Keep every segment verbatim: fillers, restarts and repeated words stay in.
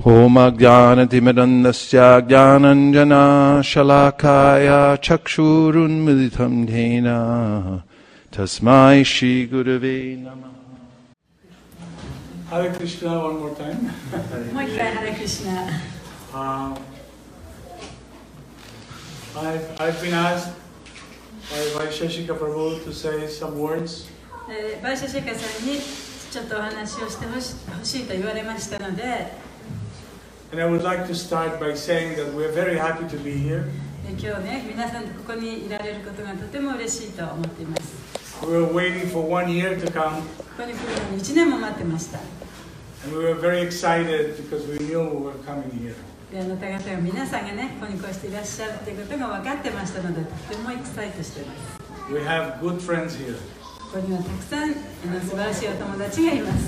Homagyanatimirandasya Gyananjana Shalakaya Chakshurunmilitam Dhena Tasmai Shri Gurave Namah. Hare Krishna one more time. Hare Krishna. uh, I've, I've been asked by Vaisheshika Prabhu to say some words. バイシャシェカさんにちょっとお話をしてほしいと言われましたので、 And I would like to start by saying that we're very happy to be here. 今日ね、皆さんとここにいられることがとても嬉しいと思っています。 We were waiting for one year to come. ここに来るのにいちねんも待ってました。 And we were very excited because we knew we were coming here. であなた方が皆さんがね、ここにこうしていらっしゃるということが分かってましたので、とてもエキサイトしています。 We have good friends here. ここにはたくさんあの素晴らしいお友達がいます。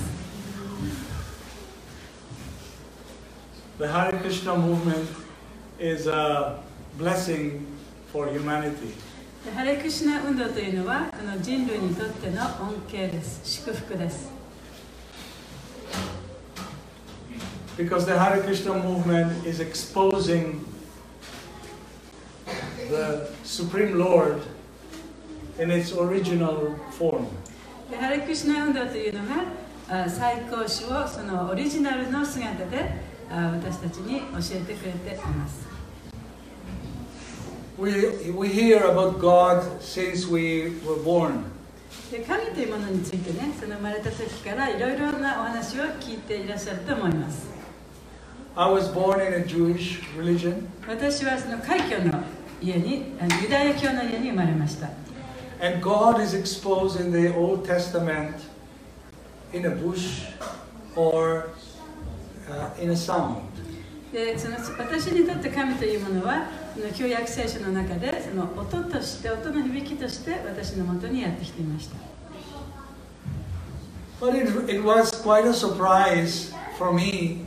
The Hare Krishna movement is a blessing for humanity. ハレクシナ運動というのはこの人類にとっての恩恵です。祝福です。 Because the Hare Krishna movement is exposing the Supreme Lord in its original form. ハレクシナ運動というのが最高主をそのオリジナルの姿で私たちに教えてくれています。 We, we hear about God since we were born. で神というものについてね、その生まれた時からいろいろなお話を聞いていらっしゃると思います。 I was born in a Jewish religion. 私はその開教の家に、ユダヤ教の家に生まれました。 And God is exposed in the Old Testament in a bush or uh, in a sound. でその私にとって神というものはその旧約聖書の中でその音として音の響きとして私のもとにやってきていました。 But it, it was quite a surprise for me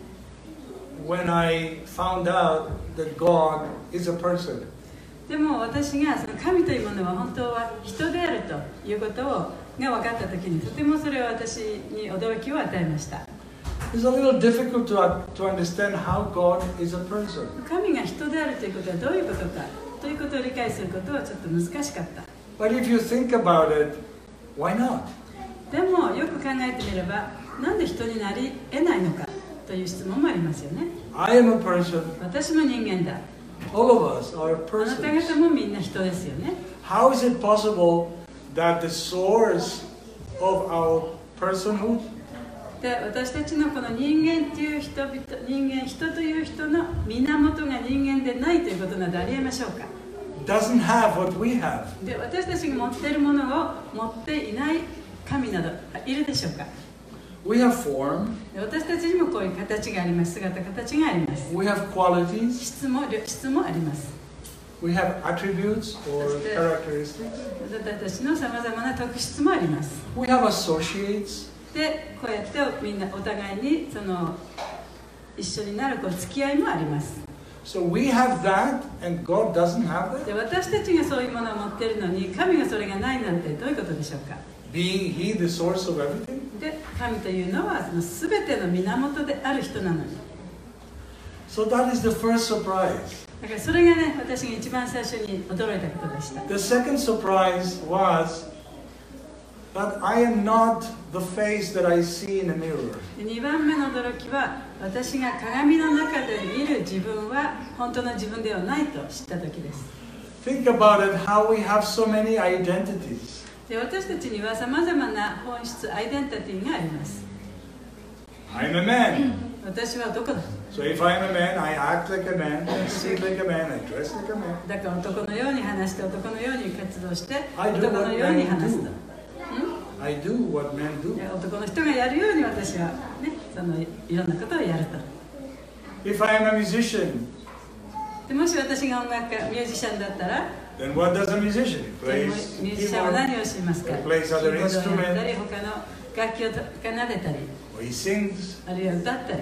when I found out that God is a person. でも私がその神というものは本当は人であるということをが分かったときにとてもそれは私に驚きを与えました。 It's a little difficult to, to understand how God is a person. 神が人であるということはどういうことかということを理解することはちょっと難しかった。 But if you think about it, why not? でもよく考えてみればなんで人になり得ないのかという質問もありますよね。 I am a person. 私も人間だ。 All of us are あなた persons. 方もみんな人ですよね。 How is it possible that the source of our personhood で私たちのこの人間という人々、人間、人という人の源が人間でないということなどありえましょうか。 doesn't have what we have? で私たちが持っているものを持っていない神などいるでしょうか。 We have form. で私たちにもこういう形があります。姿、形があります。 We have qualities. 質も質もあります。 We have attributes or characteristics. 私たちのさまざまな特質もあります。 We have associates. でこうやってみんなお互いにその一緒になるこう付き合いもあります。 So we have that and God doesn't have that? で私たちがそういうものを持っているのに神がそれがないなんてどういうことでしょうか。 Being He the source of everything? で神というのはその全ての源である人なのに。 So that is the first surprise. だからそれがね、私が一番最初に驚いたことでした。 The second surprise was that I am not the face that I see in a mirror. にばんめの驚きは、私が鏡の中で見る自分は本当の自分ではないと知った時です。 Think about it, how we have so many identities. で私たちにはさまざまな本質、アイデンティティがあります。 I'm a man. 私は男だ。 So if I'm a man, I act like a man, I speak like a man, I dress like a man. だから男のように話して、男のように活動して、 I do 男 what のように men 話すと。 do. I do what men do. 男の人がやるように私は、ね、そのいろんなことをやると。 If I am a musician, でもし私が音楽家、ミュージシャンだったら、 then what does a musician? He で plays ミュージシャンは keyboard, 何をしますか。 he plays キー other ボードをやったり、 instruments, 他の楽器を奏でたり、 or he sings. あるいは歌ったり。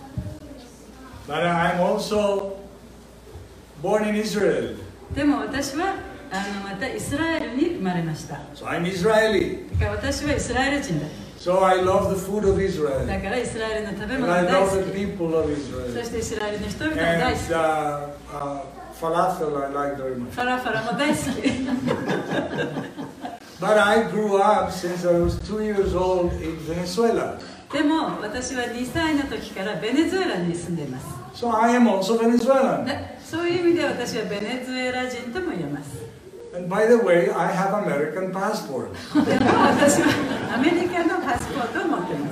But I'm also born in Israel. でも私はあのまたイスラエルに生まれました。 So I'm Israeli. だから私はイスラエル人だ。 So I love the food of Israel. だからイスラエルの食べ And 物が I 大 love 好 the き。 people of そ Israel. してイスラエルの人々も大 And 好き。 uh, uh, falafel I like very much. ファラファラも大好き。 But I grew up since I was two years old in Venezuela. でも私はにさいの時からベネズエラに住んでいます。 So I am also Venezuelan. でそういう意味で私はベネズエラ人とも言えます。 And by the way, I have American passport. でも私はアメリカのパスポートを持っています。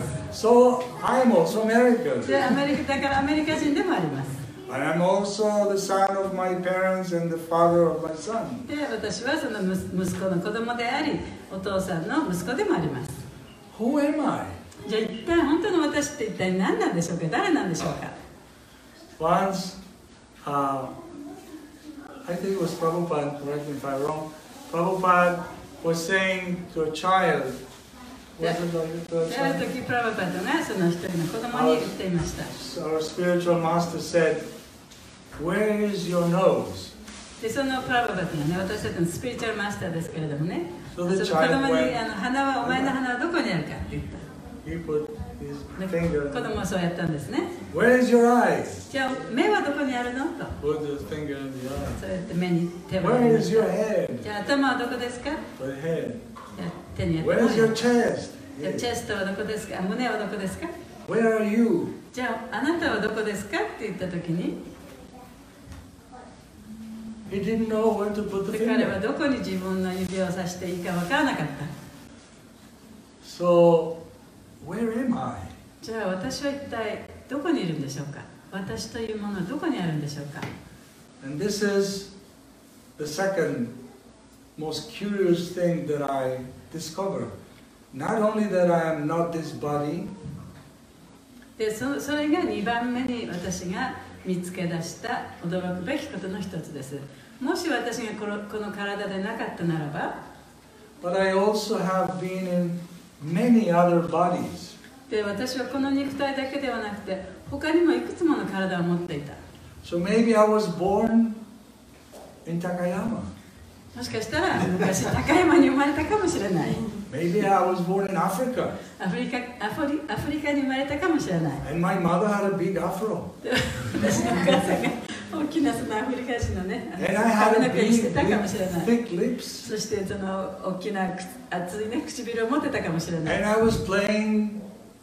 So I am also American. でアメリカだからアメリカ人でもあります。 And I'm also the son of my parents and the father of my son. で私はその息息子の子供であり、お父さんの息子でもあります。 Who am I? じゃあ一体本当の私って一体何なんでしょうか、誰なんでしょうか。 Once, uh, I think it was Prabhupada, correct me if I'm wrong, Prabhupada was saying to a child, was it like to a である child? 時プラバパトがその一人の子供に言っていました。 Our spiritual master said, where is your nose? でそのプラバパトがね、私たちのスピリチュアルマスターですけれどもね、 So その the 子 child 供に went, あの鼻はお前の鼻はどこにあるかって言った。 he put his で finger, 子供はそうやったんですね。 where is your eyes? じゃあ目はどこにあるのと。 Put his finger in the eye. そうやって目に手を当 Where てま is し your た。 head? じゃあ頭はどこですか。 The head. じゃあ手にやって Where is your も chest? じゃあチェストはどこですか、胸はどこですか。 Where are you? じゃああなたはどこですかって言った時に、 He didn't know where to put the で彼は finger. どこに自分の指をさしていいか分からなかった。 So, where am I? じゃあ私は一体どこにいるんでしょうか。私というものはどこにあるんでしょうか。 And this is the second most curious thing that I discovered. Not only that I am not this body, で そ, それがにばんめに私が見つけ出した驚くべきことの一つです。もし私がこのこの体でなかったならば、 but I also have been in many other bodies. で私はこの肉体だけではなくて他にもいくつもの体を持っていた。 So maybe I was born in Takayama. もしかしたら昔高山に生まれたかもしれない。 Maybe I was born in Africa. アフリカアフリアフリカに生まれたかもしれない。 And my mother had a big afro. で私のお母さんが大きなそのアフリカ人のね、 And I had 髪 a の毛に big, してたかも big しれない。 thick lips. そしてその大きなく厚いね唇を持ってたかもしれない。 And I was playing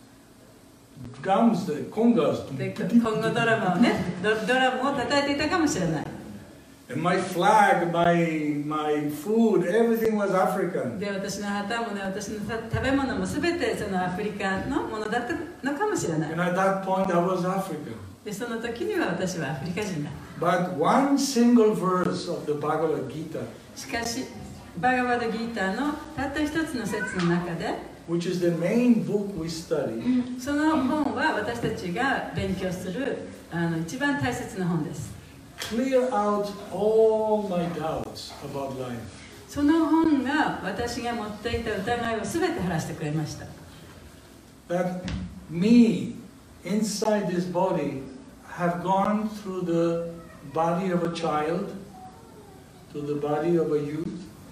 drums, the congas. で今後ドラマをね、ドドラムを叩いていたかもしれない。 And my flag, my, my food, everything was African. で私の旗もね、私の食べ物もすべてそのアフリカのものだったのかもしれない。 And at that point I was African. でその時には私はアフリカ人だ。 But one single verse of the Bhagavad Gita, しかしバガバドギーターのたった一つの説の中で、 which is the main book we study, その本は私たちが勉強するあの一番大切な本です。 clear out all my doubts about life. その本が私が持っていた疑いをすべて晴らしてくれました。 That me, inside this body, have gone through the body of a child, to the body of a youth.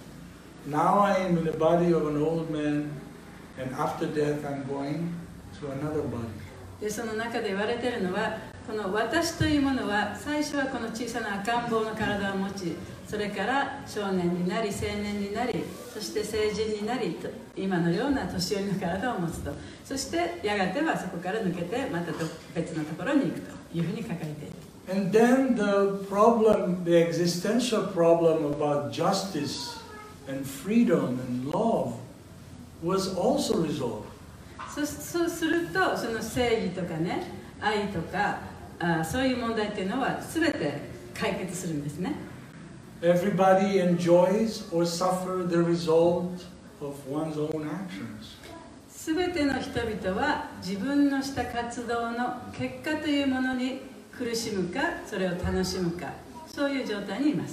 Now I am in the body of an old man, and after death I'm going to another body. でその中で言われているのは、この私というものは最初はこの小さな赤ん坊の体を持ち、それから少年になり青年になり、そして成人になり、今のような年寄りの体を持つと、そしてやがてはそこから抜けてまた別のところに行くというふうに書かれている。 And then the problem, the existential problem about justice and freedom and love was also resolved. そそうすると、その正義とかね、愛とかあそういう問題っていうのは全て解決するんですね。 Everybody enjoys or suffers the result of one's own actions. 全ての人々は自分のした活動の結果というものに苦しむか、それを楽しむか、そういう状態にいます。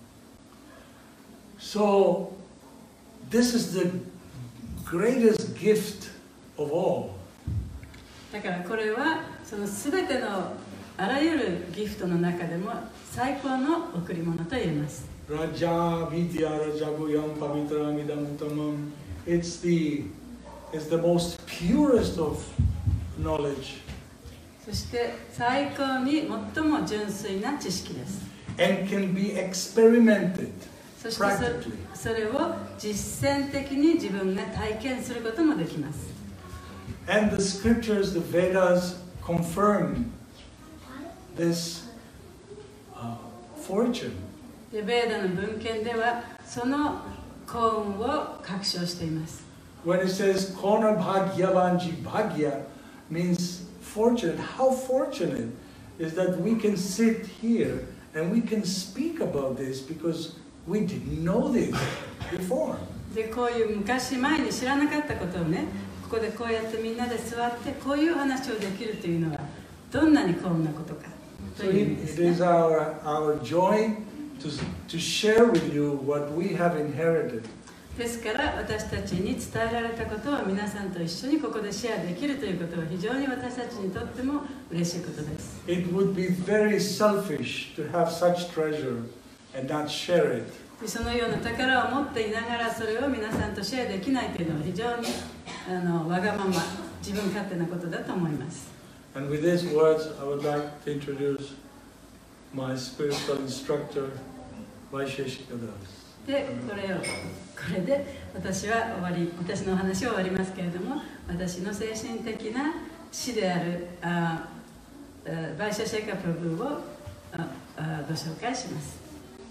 So, this is the greatest gift of all. だからこれはその全てのあらゆるギフトの中でも最高の贈り物と言えます。 Raja Vidya Rajaguyam Pavitram Idam Uttamam. It's the is the most purest of knowledge. そして最高に最も純粋な知識です。 And can be experimented そして practically. それを実践的に自分が体験することもできます。 And the scriptures, the Vedas, confirm this uh, fortune. でベーダの文献ではその幸運を確証しています。 When it says Kona Bhagyavanji Bhagya means fortunate. How fortunate is that we can sit here and we can speak about this because we didn't know this before. でこういう昔前に知らなかったことをね、ここでこうやってみんなで座ってこういう話をできるというのはどんなに幸運なことかと So いう意 it, 味です it is ね。 our, our joy to, to share with you what we have inherited. ですから私たちに伝えられたことを皆さんと一緒にここでシェアできるということは非常に私たちにとっても嬉しいことです。 It would be very selfish to have such treasure and not share it. でそのような宝を持っていながらそれを皆さんとシェアできないというのは非常にあのわがまま、自分勝手なことだと思います。 And with these words, I would like to introduce my spiritual instructor, Vaisheshika Das. でこれをこれで私は終わり私のお話は終わりますけれども、私の精神的な師であるああバイシャシェカプラブをああご紹介します。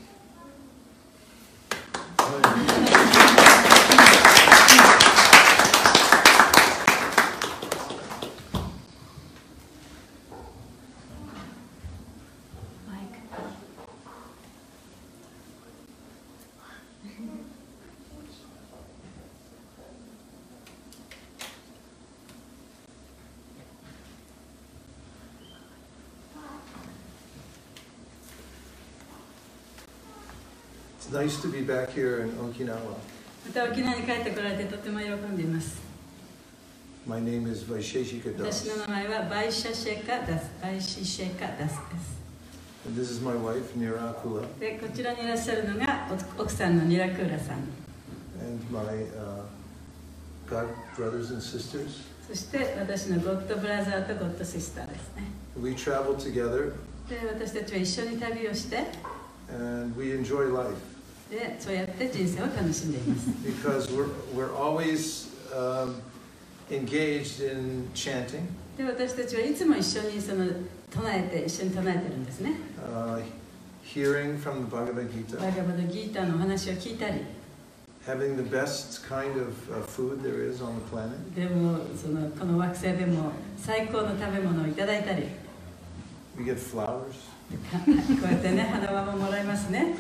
It's nice to be back here in Okinawa. また沖縄に帰ってこられてとても喜んでいます。 My name is Vaisheshika 私 Das. の名前はバイシャシェカダス、バイシシェカダスです。 And this is my wife, Nira Akula, でこちらにいらっしゃるのがお奥さんのニラクーラさん、 and my uh, God brothers and sisters. そして私のゴッドブラザーとゴッドシスターですね。 We travel together で私たちは一緒に旅をして、 and we enjoy life でそうやって人生を楽しんでいます。 because we're, we're always um, engaged in chanting, で私たちはいつも一緒にその唱えて一緒に唱えてるんですね。 uh, hearing from the Bhagavad バ Gita, ガバドギーターのお話を聞いたり、 having the best kind of uh, food there is on the planet. でもそのこの惑星でも最高の食べ物をいただいたり、 We get flowers, こうやってね花輪ももらいますね。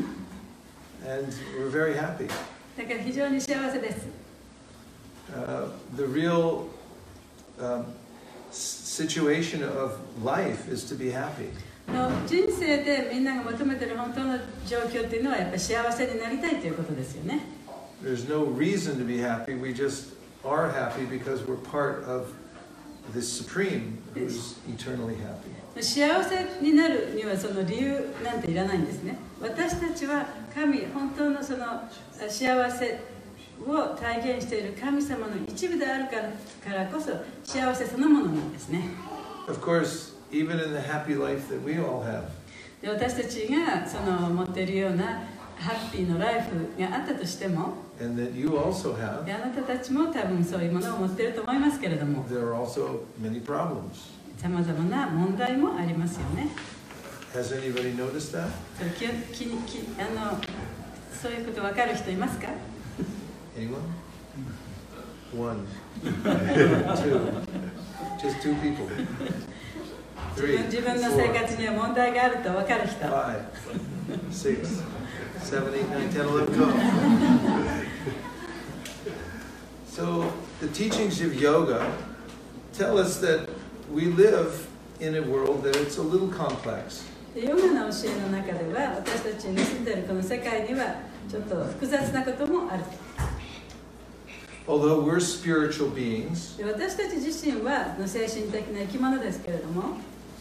and we're very happy. だから非常に幸せです。 Uh, the real um, s- situation of life is to be happy. の人生でみんなが求めている本当の状況っていうのはやっぱり幸せになりたいということですよね。 There's no reason to be happy. We just are happy because we're part of this Supreme who's eternally happy. 幸せになるにはその理由なんていらないんですね。私たちは神、本当のその幸せを体現している神様の一部であるからからこそ幸せそのものなんですね。 Of course, even in the happy life that we all have, で私たちがその持っているようなハッピーのライフがあったとしても、 and that you also have, であなたたちも多分そういうものを持っていると思いますけれども、 there are also many problems. さまざまな問題もありますよね。 Has anybody noticed that? それきききあのそういうこと分かる人いますか？ Anyone? One, two, just two people. 自 Three, 分自分の生 four, 活には問題があると分かる人。 five, six, seven, eight, nine, ten, eleven, twelve. So the teachings of yoga tell us that we live in a world that it's a little complex. でヨガの教えの中では私たちの住んでいるこの世界にはちょっと複雑なこともある。 Although we're spiritual beings, で私たち自身はの精神的な生き物ですけれども、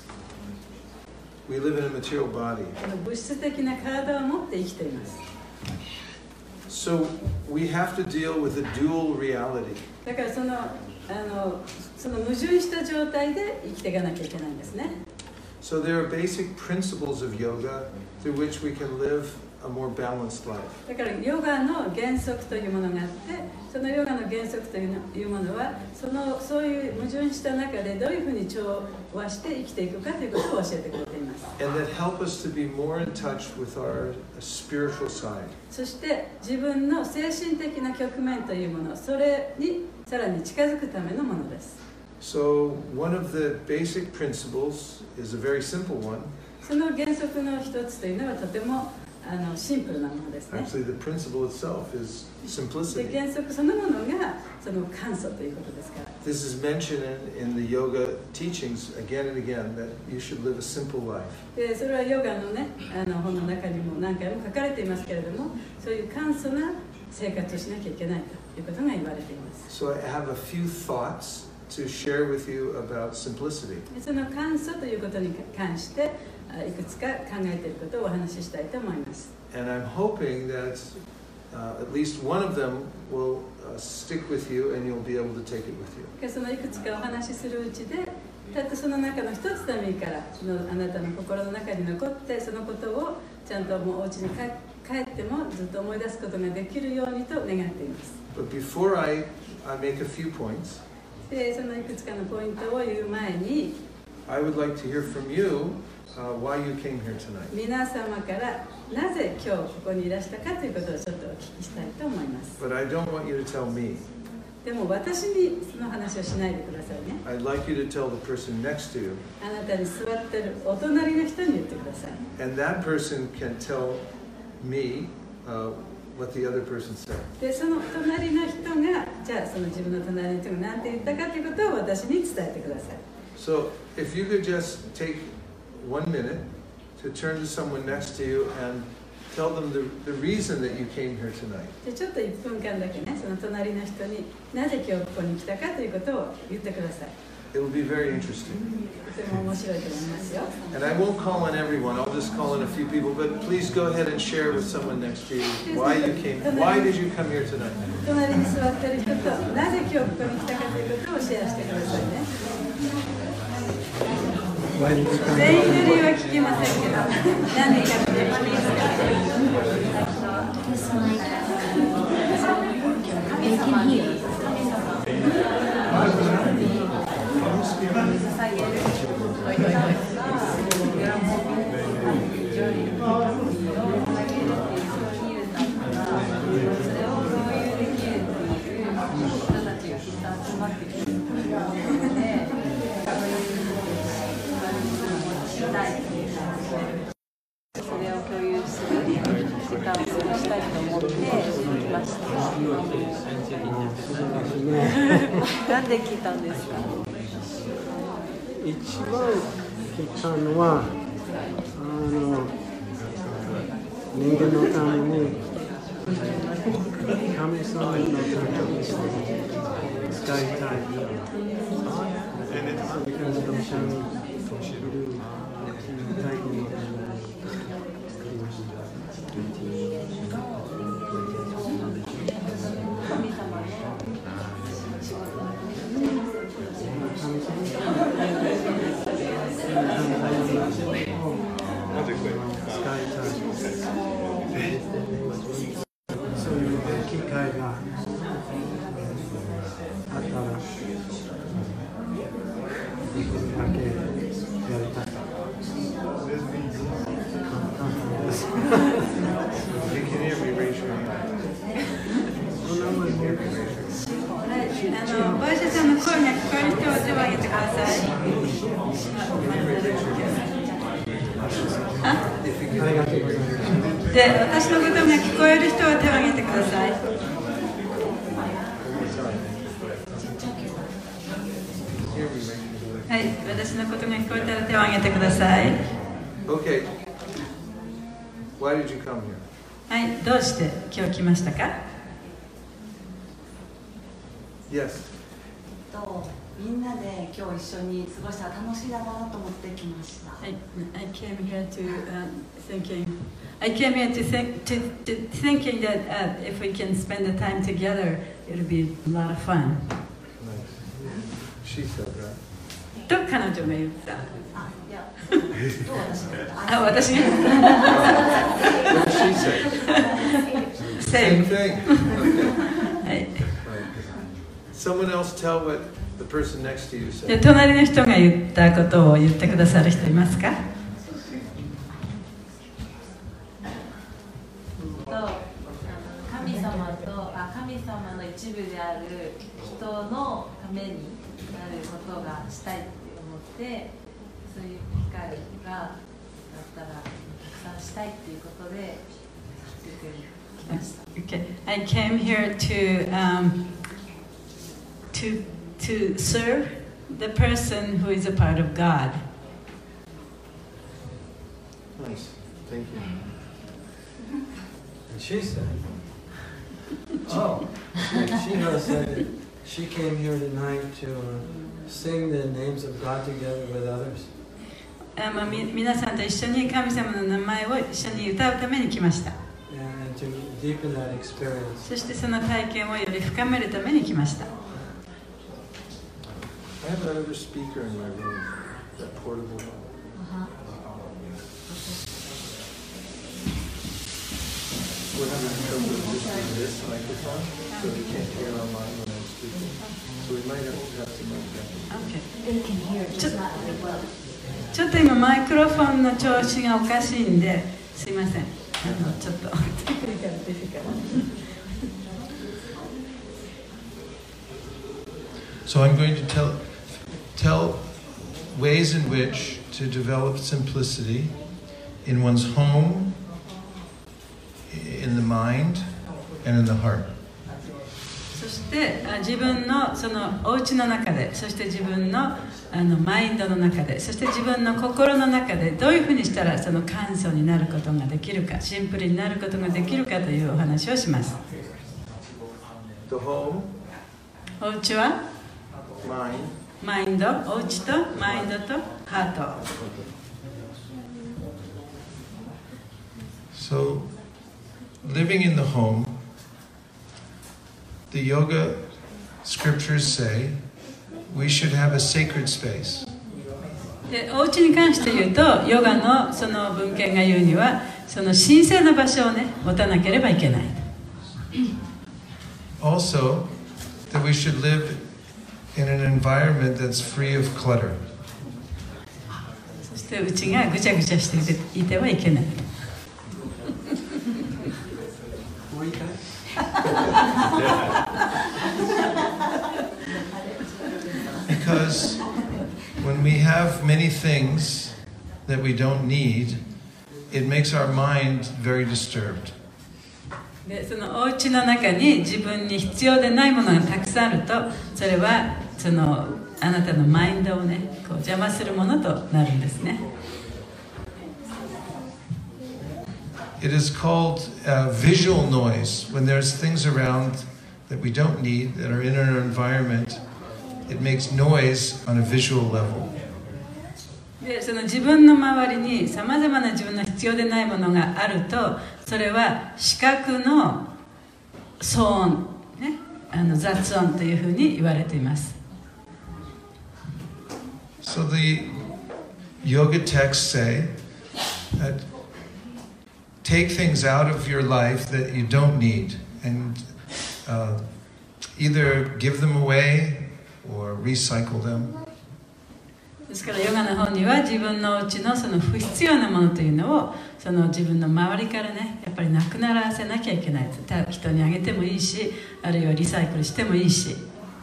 we live in a material body. この物質的な体を持って生きています。 So we have to deal with a dual reality. だからそのあのその矛盾した状態で生きていかなきゃいけないんですね。 So there are basic principles of yoga through which we can live a more balanced life. だからヨガの原則というものがあって、そのヨガの原則というものは、そのそういう矛盾した中でどういうふうに調和して生きていくかということを教えてくれています。 And that help us to be more in touch with our spiritual side. そして自分の精神的な局面というもの、それにさらに近づくためのものです。 So one of the basic principles is a very simple one. その原則の一つというのはとてもあのシンプルなものですね。 Actually, the principle itself is で simplicity. 原則そのものがその簡素ということですから。 This is mentioned in, in the yoga teachings again and again that you should live a simple life. でそれはヨガのね、あの本の中にも何回も書かれていますけれども、そういう簡素な生活をしなきゃいけないということが言われています。 So I have a few thoughts to share with you about simplicity. でその簡素ということに関して、いくつか考えていることをお話ししたいと思います。 And I'm hoping that uh, at least one of them will uh, stick with you and you'll be able to take it with you. そのいくつかお話しするうちで、たったその中の一つでもいいからそのあなたの心の中に残って、そのことをちゃんともうお家に帰ってもずっと思い出すことができるようにと願っています。 But before I, I make a few points, でそのいくつかのポイントを言う前に、 I would like to hear from you uh, why you came here tonight. 皆様からなぜ今日ここにいらしたかということをちょっとお聞きしたいと思います。 But I don't want you to tell me. でも私にその話をしないでくださいね。 I'd like you to tell the person next to you. あなたに座ってるお隣の人に言ってください。 And that person can tell me uh, what the other person said. でその隣の人がじゃあその自分の隣の人が何て言ったかということを私に伝えてください。 So if you could just take one minute to turn to someone next to you and tell them the, the reason that you came here tonight. でちょっといっぷんかんだけね、その隣の人になぜ今日ここに来たかということを言ってください。 It will be very interesting. とても面白いと思いますよ。 And I won't call on everyone, I'll just call on a few people, but please go ahead and share with someone next to you why you came, why did you come here tonight? 隣に座ってる人となぜ今日ここに来たかということをシェアしてくださいね。全員の理由は聞きませんけど、何でかっていうことですか。 それを共有する時間を過ごしたいと思って来ました。なんで来たんですか？ 一番来たのはあの人間のために神様のために使いたい。そういう機会があったらできるだけやりたかった。 あのバイシャさんの声が聞こえる人は手を挙げてください。で、私のことが聞こえる人は手を挙げてください。はい、私のことが聞こえたら手を挙げてください。 Okay. Why did you come here? はい、どうして今日来ましたか？ Yes. とみんなで今日一緒に過ごしたら楽しいだろうなと思ってきました。 I, I came here to uh, thinking I came here to think to, to thinking that uh, if we can spend the time together, it'll be a lot of fun. She said that. と彼女が言った。 あ、いや、どう私だった。 あ、私が What did she say? Same Same. thing. Okay. はい。 Right. Someone else tell what the person next to you で said. 隣の人が言ったことを言ってくださる人いますか？ とあの神様とあ神様の一部である人のためになることがしたいって思ってそういう機会があったらたくさんしたいっていうことで出てきました。 Okay. I came here to um, to to serve the person who is a part of God. Nice. Thank you. And she said, oh, she, she knows that she came here tonight to uh, sing the names of God together with others. あまあ、み皆さんと一緒に神様の名前を一緒に歌うために来ました。 And to deepen that experience. そしてその体験をより深めるために来ました。 I have another speaker in my room, that portable one. What do we do with just use this microphone so we can't hear online when I'm speaking? So we might have to have to make that. Okay. ちょちょっと今マイクロフォンの調子がおかしいんですいません。あのちょっとテクニカルディフィカル。 So I'm going to tell tell ways in which to develop simplicity in one's home, in the mind, and in the heart. そしてあ自分のそのお家の中で、そして自分のあのマインドの中で、そして自分の心の中でどういうふうにしたらその感想になることができるか、シンプルになることができるかというお話をします。 The home, お家は mind, マインド、お家とマインドとハート。 So, living in the home, the yoga scriptures say we should have a sacred space. でお家に関して言うと、ヨガのその文献が言うには、その神聖な場所をね、持たなければいけない。 Also, that we should live in an environment that's free of clutter. そしてうちがぐちゃぐちゃしていてはいけない。 Because when we have many things that we don't need, it makes our mind very disturbed. でそのお家の中に自分に必要でないものがたくさんあると、それはそのあなたのマインドをね、こう邪魔するものとなるんですね。 It is called uh, visual noise. When there's things around that we don't need, that are in our environment, it makes noise on a visual level. でその自分の周りにさまざまな自分の必要でないものがあると、それは視覚の騒音、ね、あの雑音というふうに言われています。 So the yoga texts say that take things out of your life that you don't need and uh, either give them away or recycle them. ですからヨガの本には自分のうちのその不必要なものというのをその自分の周りからねやっぱりなくならせなきゃいけない。人にあげてもいいし、あるいはリサイクルしてもいいし。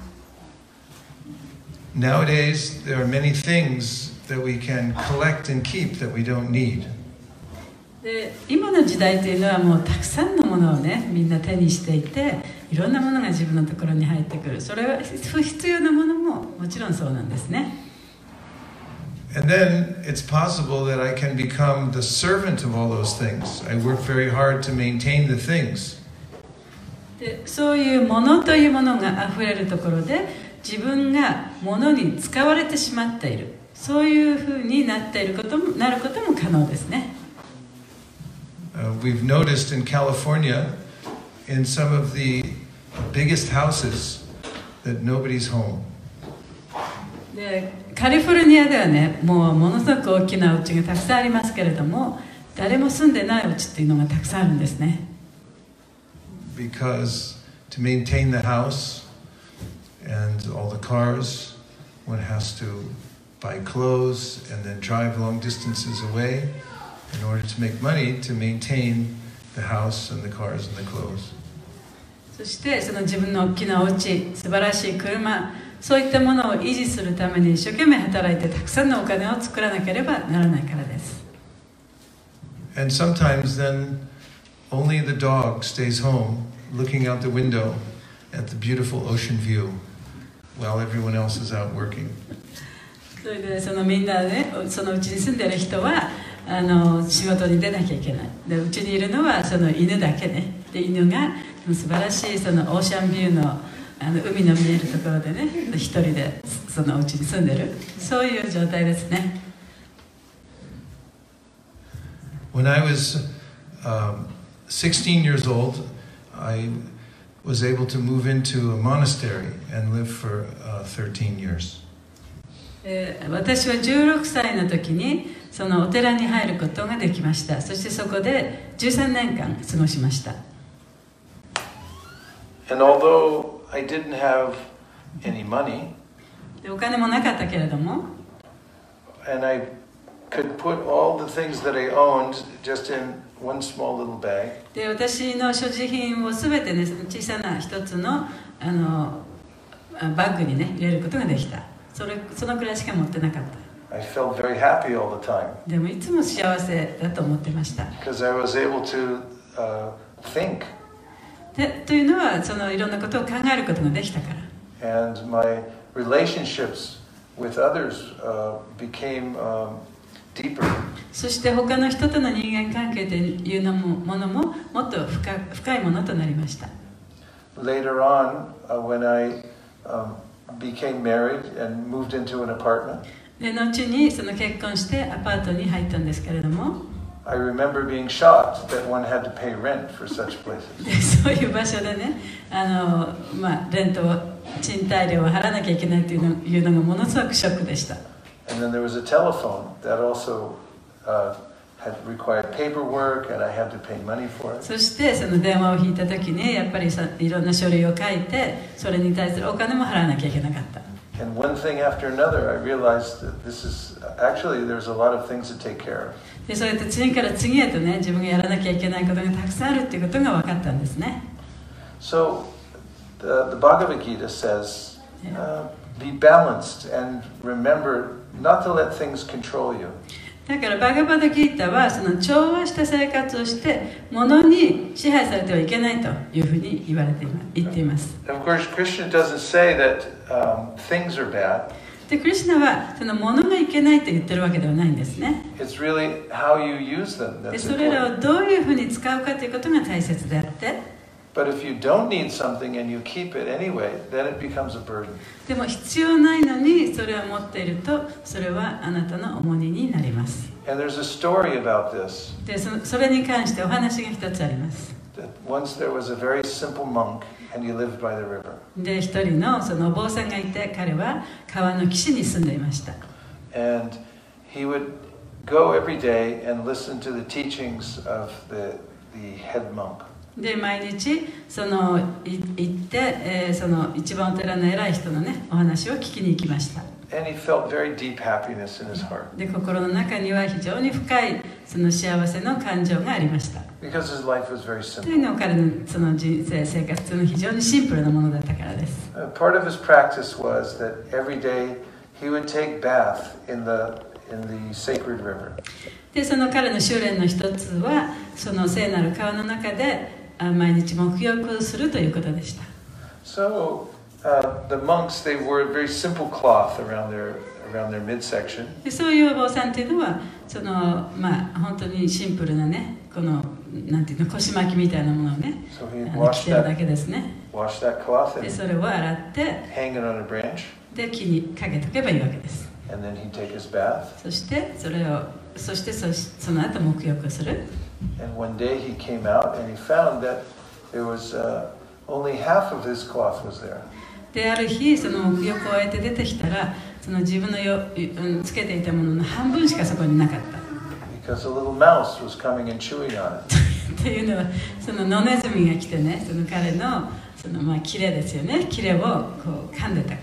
Nowadays there are many things that we can collect and keep that we don't need. で今の時代というのはもうたくさんのものをねみんな手にしていて、いろんなものが自分のところに入ってくる。それは不必要なものももちろんそうなんですね。 And then it's possible that I can become the servant of all those things. I work very hard to maintain the things. でそういうものというものがあふれるところで自分が物に使われてしまっている、そういうふうになっていることもなることも可能ですね。 Uh, we've noticed in California, in some of the biggest houses, that nobody's home. でカリフォルニアではね、もうものすごく大きなお家がたくさんありますけれども、誰も住んでないお家っていうのがたくさんあるんですね。 Because to maintain the house and all the cars, one has to buy clothes and then drive long distances away in order to make money to maintain the house and the cars and the clothes. そしてその自分の大きなお家、素晴らしい車、そういったものを維持するために一生懸命働いてたくさんのお金を作らなければならないからです。 And sometimes then only the dog stays home looking out the window at the beautiful ocean view while everyone else is out working. それでそのみんなね、そのうちに住んでる人はあの仕事に出なきゃいけない。で、うちにいるのはその犬だけね。で、犬が素晴らしいそのオーシャンビューのあの海の見えるところでね、一人でそのうちに住んでる、そういう状態ですね。 When I was um, sixteen years old, I was able to move into a monastery and live for uh, thirteen years. えー、私はじゅうろくさいの時にそのお寺に入ることができました。そしてそこでじゅうさんねんかん過ごしました。 And although I didn't have any money, でお金もなかったけれども、 and I could put all the things that I owned just in one small little bag. で私の所持品をすべてね、その小さな一つのあのバッグにね入れることができた。それそのくらいしか持ってなかった。 I felt very happy all the time. でもいつも幸せだと思ってました。 Because I was able to uh, think. でというのはそのいろんなことを考えることができたから。 And my relationships with others uh, became um, deeper. そして他の人との人間関係というのもものももっと 深, 深いものとなりました。 Later on, uh, when I um, became married and moved into an apartment, で後にその結婚してアパートに入ったんですけれども、 I remember being shocked that one had to pay rent for such places. でそういう場所でね、あのまあレントを賃貸料を払わなきゃいけないというのいうのがものすごくショックでした。 And then there was a telephone that also uh, had required paperwork, and I had to pay money for it. そしてその電話を引いた時にやっぱりさいろんな書類を書いてそれに対するお金も払わなきゃいけなかった。 And one thing after another, I realized that this is actually there's a lot of things to take care of. でそうやって次から次へとね自分がやらなきゃいけないことがたくさんあるっていうことが分かったんですね。 So the, the Bhagavad Gita says, uh, be balanced and remember not to let things control you. だからバガバダギータはその調和した生活をして物に支配されてはいけないというふうに言われています言っています。 Of course, Krishna doesn't say that um, things are bad. でクリシュナはその物がいけないと言ってるわけではないんですね。 It's really how you use them で that's それら important. をどういうふうに使うかということが大切であって、 But if you don't need something and you keep it anyway, then it becomes a burden. でも必要ないのにそれを持っているとそれはあなたの重荷になります。 And there's a story about this. で そ, それに関してお話が一つあります。 That once there was a very simple monk and he lived by the river. で一人のそのお坊さんがいて彼は川の岸に住んでいました。 And he would go every day and listen to the teachings of the, the head monk. で毎日そのい行って、えー、その一番お寺の偉い人のねお話を聞きに行きました。 And he felt very deep happiness in his heart. で心の中には非常に深いその幸せの感情がありました。 Because his life was very という simple. のは彼のその人生生活の非常にシンプルなものだったからです。 Uh, part of his practice was that every day he would take bath in the, in the sacred river. でその彼の修練の一つはその聖なる川の中で毎日沐浴するということでした。 So uh, the monks, they wore a very simple cloth around their, around their midsection. でそういうお坊さんというのはその、まあ、本当にシンプルなねこのなんていうの腰巻きみたいなものをね、 So he あの着 washed てるだ that, けですね。 washed that cloth で and それを洗って hang it on a branch, で木にかけとけばいいわけです。 and then he'd take his bath. そしてそれをそしてそその後沐浴をする。 And one day he came out and he found that there was uh, only half of his cloth was there. である日その沐浴を終えて出てきたらその自分のよ、うん、つけていたものの半分しかそこになかった。 Because a little mouse was coming and chewing on it. というのはその野ネズミが来てね、その彼のそのまあ切れですよね、切れをこう噛んでたから。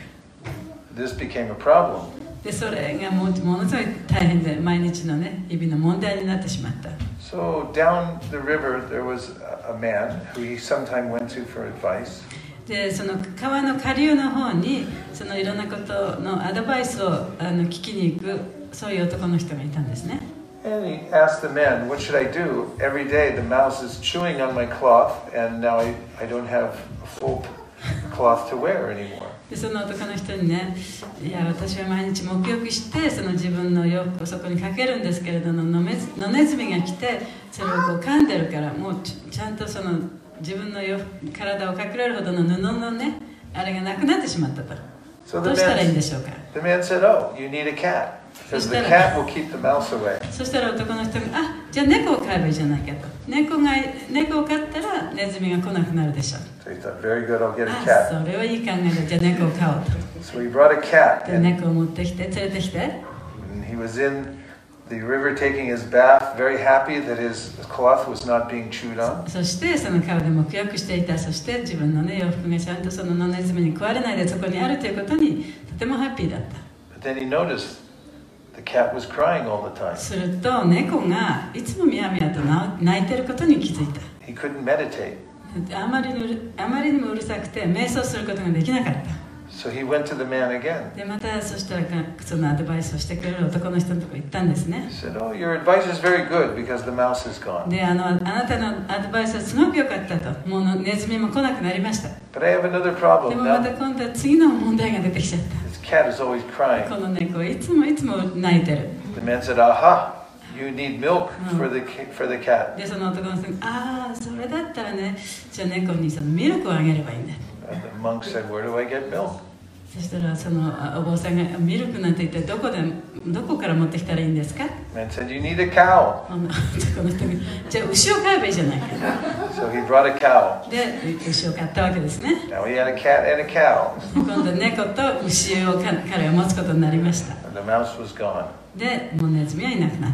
This became a problem. でそれがもうものすごい大変で毎日のね日々の問題になってしまった。 So down the river there was a, a man who he sometime went to for advice. でその川の下流の方にそのいろんなことのアドバイスをあの聞きに行くそういう男の人がいたんですね。 And he asked the man, what should I do? Every day the mouse is chewing on my cloth and now I, I don't have a full cloth to wear anymore. でその男の人にね、いや私は毎日沐浴してその自分の洋服をそこにかけるんですけれども、野ネズミが来てそれをこう噛んでるからもうち, ちゃんとその自分の洋服体を隠れるほどの布のねあれがなくなってしまったと。 So どうしたらいいんでしょうか。 The man said, oh, you need a cat. Because the cat will keep the mouse away. そしたら男の人が、あ、じゃあ猫を飼えばいいじゃないかと。猫が猫を飼ったらネズミが来なくなるでしょう。 So he thought, very good, I'll get a あ、 cat. それはいい考えだ。じゃあ猫を飼おうと。 So he brought a cat で and, 猫を持ってきて連れてきて。 and he was in the river taking his bath, very happy that his cloth was not being chewed on. そしてその川で沐浴していた。そして自分のね洋服がちゃんとその野ネズミに食われないでそこにあるということにとてもハッピーだった。 But then he noticed the cat was crying all the time. すると猫がいつもみやみやと泣いてることに気づいた。 He couldn't meditate. あまりにあまりにもうるさくて瞑想することができなかった。 So he went to the man again. でまたそしたらそのアドバイスをしてくれる男の人のところ行ったんですね。 He said, oh, your advice is very good because the mouse is gone. であのあなたのアドバイスはすごく良かったと。もうネズミも来なくなりました。 But I have another で problem もまた now. 今度は次の問題が出てきちゃった。 This cat is always crying. この猫はいつもいつも泣いてる。 The man said, aha, you need milk for the, ca- for the cat. でその男の人が、ああそれだったらね、じゃあ猫にそのミルクをあげればいいんだ。 And the monk said, where do I get milk? そしたらそのお坊さんがミルクなんて一体どこでどこから持ってきたらいいんですか。 The man said, you need a cow. あのこの人が、じゃあ牛を飼えばいいじゃないか。 So he brought a cow. で牛を飼ったわけですね。 Now he had a cat and a cow. 今度猫と牛をか彼は持つことになりました。 And the mouse was gone. でもうネズミはいなくなった。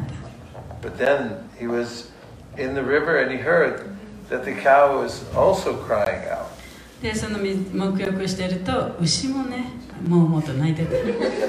But then he was in the river and he heard that the cow was also crying out. でその沐浴していると牛もねもうもっと泣いてた。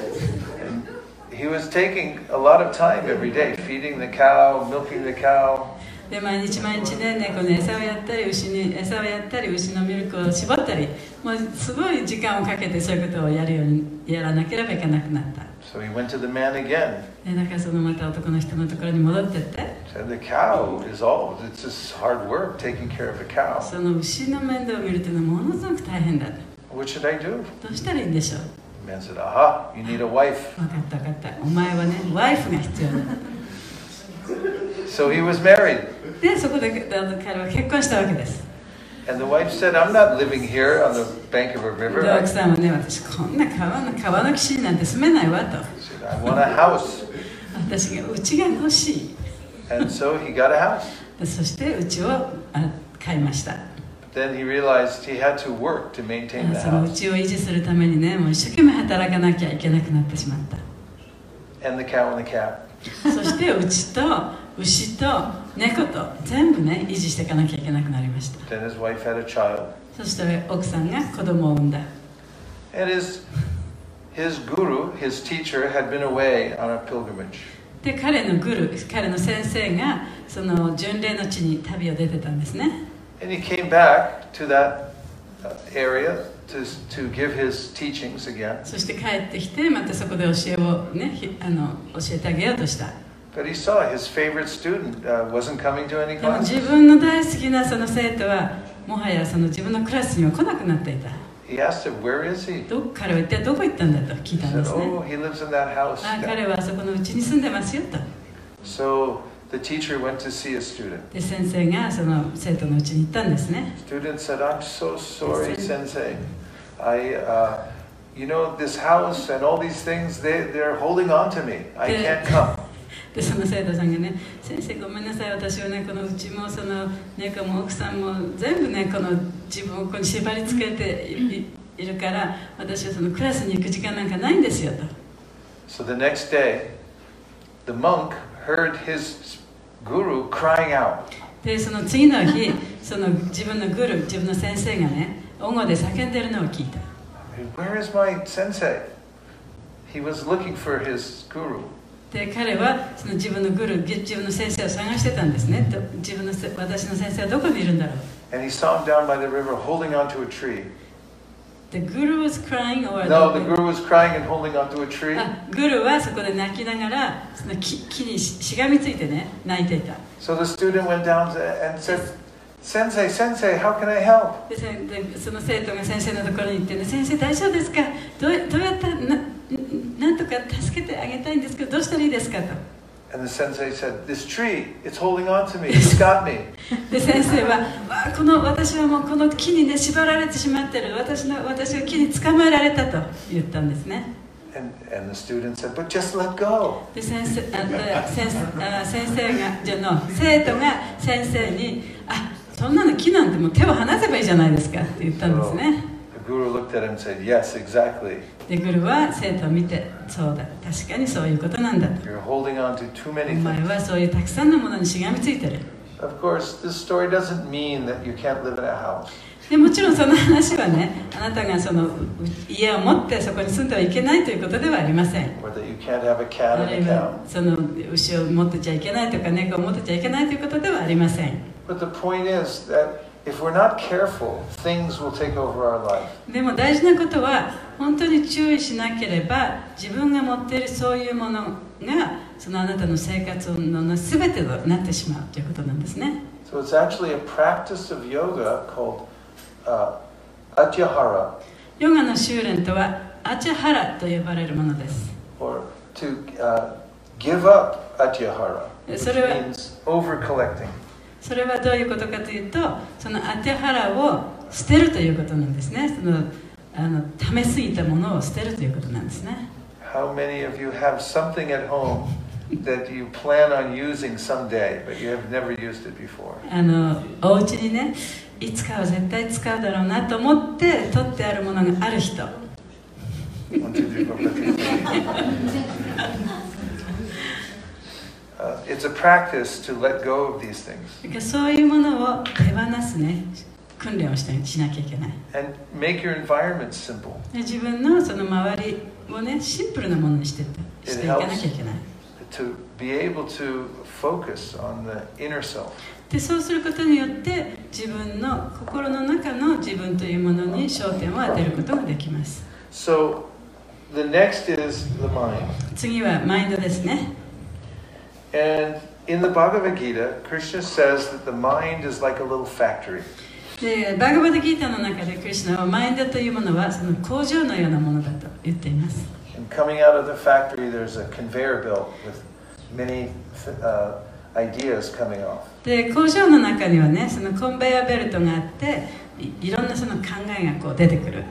And he was taking a lot of time every day, feeding the cow, milking the cow. で毎日毎日ね猫に餌をやったり牛に餌をやったり牛のミルクを絞ったりもうすごい時間をかけてそういうことをやるようにやらなければいけなくなった。 So he went to the man again. でだからそのまた男の人のところに戻ってって Said the cow is all, it's just hard work taking care of a cow. その牛の面倒を見るというのはものすごく大変だと。 What should I do? どうしたらいいんでしょう。 The man said, aha, you need a wife. 分かった分かった。お前はねワイフが必要だ。 So he was married. でそこであの彼は結婚したわけです。 And the wife said, I'm not living here on the bank of a で river. I 奥さんはね私こんな川の川の岸になんて住めないわと。 said, I want a house. 私が家が欲しい。 And so he got a house. でそして家をあ買いました。 Then he realized he had to work to maintain the その house. 家を維持するためにねもう一生懸命働かなきゃいけなくなってしまった。 And the cow and the cat. そして牛と牛と猫と全部ね維持していかなきゃいけなくなりました。 Then his wife had a child. そして奥さんが子供を産んだ。 And his, his guru, his teacher, had been away on a pilgrimage. で彼のグル彼の先生がその巡礼の地に旅を出てたんですね。 And he came back to that uh, area to, to give his teachings again. そして帰ってきてまたそこで教えをねひあの教えてあげようとした。 But he saw his favorite student uh, wasn't coming to any でも自 classes. 分の大好きなその生徒はもはやその自分のクラスには来なくなっていた。 He asked him, where is he? ど彼は一体どこ行ったんだと聞い He たんで said, すね。 oh, he lives in that house. あ彼はそこのうちに住んでますよと。 So the teacher went to see a student. で先生がその生徒のうちに行ったんですね。 Student said, I'm so sorry, Sensei. I, uh, you know, this house and all these things, they, they're holding on to me. I can't come. でその生徒さんがね、先生ごめんなさい、私はね、このうちもその猫も奥さんも全部ね、この自分をここに縛り付けて い, いるから、私はそのクラスに行く時間なんかないんですよと。 So the next day, the monk heard his guru crying out. でその次の日、その自分のグル、自分の先生がね、大声で叫んでるのを聞いた。 Where is my sensei? He was looking for his guru. で彼はその自分のグル、自分の先生を探してたんですね。自分の私の先生はどこにいるんだろう。 And he saw him down by the river holding onto a tree. The guru was crying, or no, the guru was crying and holding onto a tree. あ、グルはそこで泣きながらその 木, 木にしがみついてね、泣いていた。 So the student went down to, and said, Sensei, Sensei, how can I help? ででその生徒が先生のところに行ってね、先生大丈夫ですか？どうどうやったらななんとか助けてあげたいんですけど、どうしたらいいですかと。 And the sensei said, this tree, it's holding on to me, it's got me. で先生は、わこの私はもうこの木にね縛られてしまってる。私の私は木に捕まえられたと言ったんですね。 And, and the student said, but just let go. で先生あ先生あ先生がじゃの生徒が先生に、あ、そんなの木なんてもう手を離せばいいじゃないですかって言ったんですね。 The guru looked at him and said, yes, exactly. でグルは生徒を見て、そうだ、確かにそういうことなんだと。 You're holding on to too many お前 things. はそういうたくさんのものにしがみついてる。 Of course, this story doesn't mean that you can't live in a house. でもちろんその話はね、あなたがその家を持ってそこに住んではいけないということではありません。 Or that you can't have a cat ある in い a は town. その牛を持ってちゃいけないとか猫を持ってちゃいけないということではありません。 But the point is that if we're not careful, things will take over our life. でも大事なことは本当に注意しなければ自分が持っているそういうものがそのあなたの生活の全てとなってしまうということなんですね。 So it's actually a practice of yoga called uh, Atyahara, ヨガの修練とはアチャハラと呼ばれるものです。 or to uh, give up Atyahara, which それは means over collecting. それはどういうことかというと、そのアテハラを捨てるということなんですね。そのあの溜めすぎたものを捨てるということなんですね。 How many of you have something at home that you plan on using someday, but you have never used it before? あのお家にね、いつかは絶対使うだろうなと思って取ってあるものがある人。 One, two, three, four, five, six, seven. Uh, it's a practice to let go of these things そういうものを手放すね、訓練をしてしなきゃいけない。 and make your environment simple. で自分のその周りをね、シンプルなものにしてしていかなきゃいけない。 To be able to focus on the inner self. でそうすることによって自分の心の中の自分というものに焦点を当てることができます。 So the next is the mind. 次はマインドですね。 And in the Bhagavad Gita, Krishna says that the mind is like a little factory. でバーガバダギータの中でクリシュナはマインドというものはその工場のようなものだと言っています。 And coming out of the factory, there's a conveyor belt with many uh, ideas coming off. で工場の中にはね、そのコンベヤーベルトがあって、い, いろんなその考えがこう出てくる。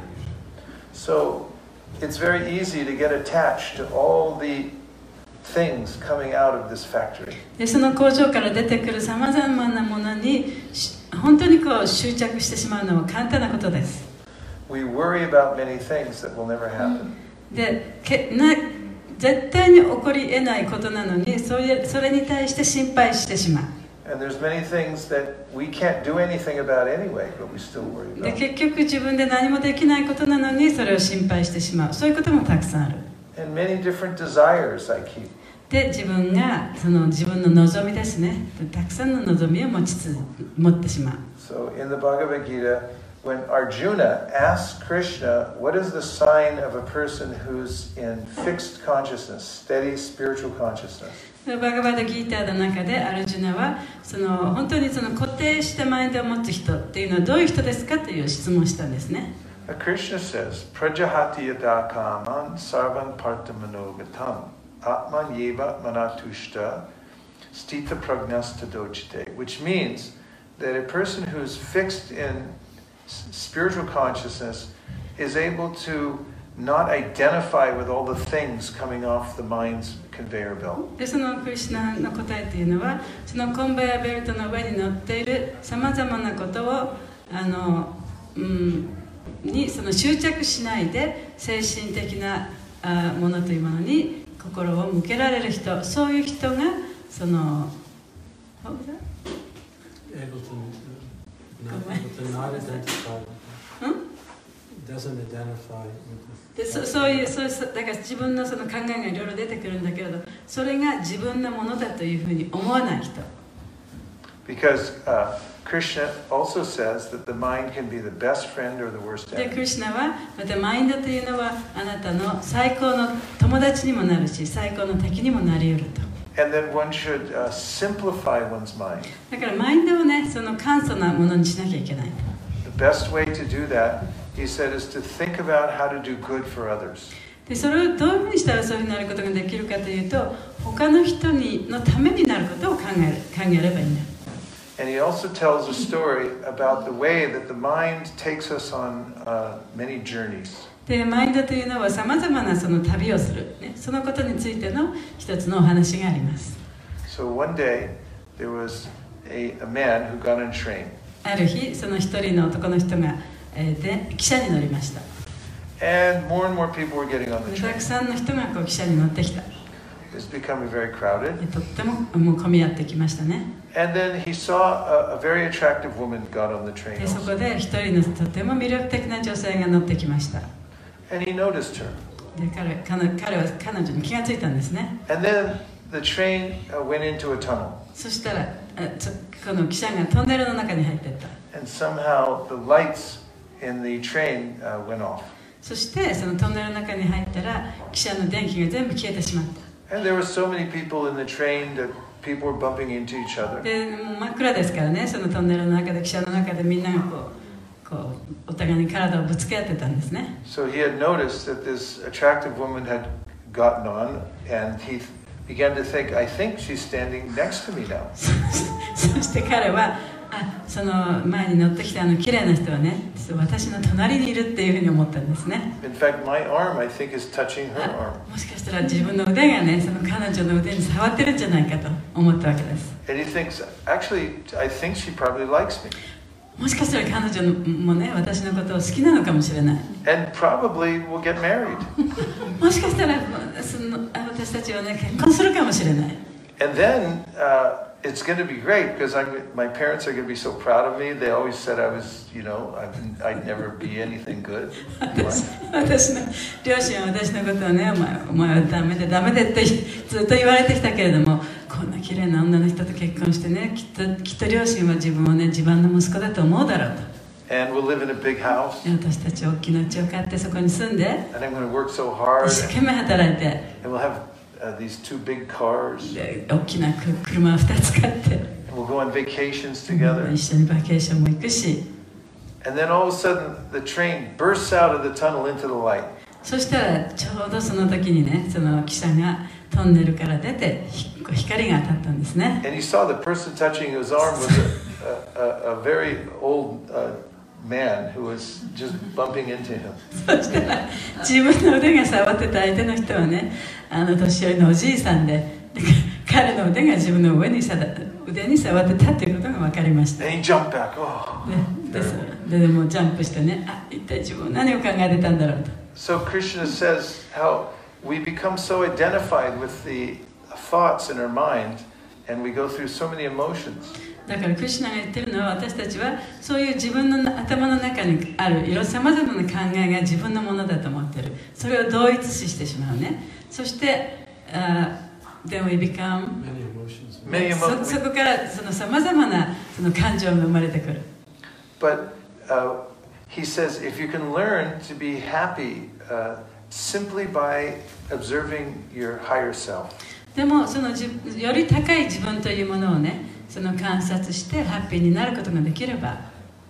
So it's very easy to get attached to all the things coming out of this factory. でその工場から出てくるさまざまなものに本当にこう執着してしまうのは簡単なことです。 We worry about many things that will never happen. でけな絶対に起こり得ないことなのに、それ、それに対して心配してしまう。 And there's many things that we can't do anything about anyway, but we still worry で about. 結局自分で何もできないことなのにそれを心配してしまう。そういうこともたくさんある。 And many different desires I keep. で自分がその自分の望みですね。たくさんの望みを持ちつ持ってしまう。 So in the Bhagavad Gita, when Arjuna asks Krishna, what is the sign of a person who's in fixed consciousness, steady spiritual consciousness? バガバダギーターの中でアルジュナはその本当にその固定したマインドを持つ人っていうのはどういう人ですかという質問をしたんですね。 Krishna says, Prajahati yada kaman sarvan partamanogatam atman yeva manatushta Stita pragnasta docite, which means that a person who's fixed in spiritual consciousness is able to not identify with all the things coming off the mind's conveyor belt. でそのクリシュナの答えというのは、そのコンベヤーベルトの上に乗っているさまざまなことをあの、うん、にその執着しないで精神的なあものというものに心を向けられる人、そういう人がその What was that? Able to not, able to not identify. Doesn't identify with で そ, そういうそういうだから自分のその考えがいろいろ出てくるんだけれど、それが自分のものだというふうに思わない人。 Because uh, Krishna also says that the mind can be the best friend or the worst で enemy. クリシュナはまたマインドというのはあなたの最高の友達にもなるし、最高の敵にもなり得ると。 And then one should uh, simplify one's mind. だからマインドをね、その簡素なものにしなきゃいけない。 The best way to do that, he said, is to think about how to do good for others. でそれをどういうふうにしたらそういうふうになることができるかというと、他の人にのためになることを考える考えればいいんだ。 And he also tells a story about the way that the mind takes us on uh, many journeys. でマインドというのはさまざまなその旅をする、ね、そのことについての一つのお話があります。 So one day there was a, a man who got on a train. ある日、その一人の男の人が、えー、で汽車に乗りました。 And more and more people were getting on the た train. くさんの人がこう汽車に乗ってきた。 It was becoming very crowded. でとってももう混み合ってきましたね。 And then he saw a, a very attractive woman got on the train でそこ also. で一人のとても魅力的な女性が乗ってきました。 And he noticed her. で 彼, 彼, 彼は彼女に気がついたんですね。 And then the train uh, went into a tunnel. そしたらあちょこの汽車がトンネルの中に入っていった。 And somehow the lights in the train uh, went off. そしてそのトンネルの中に入ったら汽車の電気が全部消えてしまった。 And there were so many people in the train that people were bumping into each other. でもう真っ暗ですからね、そのトンネルの中で汽車の中でみんながこうこうお互いに体をぶつけ合ってたんですね。 So he had noticed that this attractive woman had gotten on, and he began to think, I think she's standing next to me now. そして彼はあその前に乗ってきたあの綺麗な人はね、私の隣にいるっていうふうに思ったんですね。 In fact, my arm, I think, is touching her あ arm. もしかしたら自分の腕がね、その彼女の腕に触ってるんじゃないかと思ったわけです。 And he thinks, actually, I think she probably likes me. もしかしたら彼女もね、私のことを好きなのかもしれない。 And probably we'll get married. もしかしたらその私たちはね、結婚するかもしれない。 And then uh, it's going to be great because I'm, my parents are going to be so proud of me. They always said I was, you know, I'd, I'd never be anything good. 私, 私の両親は私のことをね、お前、お前はダメでダメでってずっと言われてきたけれども、こんな綺麗な女の人と結婚してね、きっと、きっと両親は自分をね、自分の息子だと思うだろうと。 And we'll live in a big house. 私たち大きな家を買ってそこに住んで、 And I'm going to work so hard. 一生懸命働いて、 And we'll have uh, these two big cars. で大きな車をふたつ買って、 And we'll go on vacations together. 一緒にバケーションも行くし、 And then all of a sudden, the train bursts out of the tunnel into the light. そしたらちょうどその時にね、その汽車がトンネルから出て光が当たったんですね。 And he saw the person touching his arm was a, a, a, a very old uh, man who was just bumping into him. そしたら自分の腕が触ってた相手の人はね、あの年寄りのおじいさんで、で彼の腕が自分の上にさ腕に触ってたということが分かりました。 And he jumped back. Oh, で, で, で, でもうジャンプしてね、あ、一体自分何を考えてたんだろうと。 So Krishna says how we become so identified with the thoughts in our mind, and we go through so many emotions. だからクリシュナが言ってるのは、私たちはそういう自分の頭の中にあるいろさまざまな考えが自分のものだと思っている。それを同一視してしまうね。そして、uh, then we become many emotions. Many そ, emotions. そこからそのさまざまなその感情が生まれてくる。 But uh, he says if you can learn to be happy uh, simply by observing your higher self. でもそのより高い自分というものをね、その観察してハッピーになることができれば。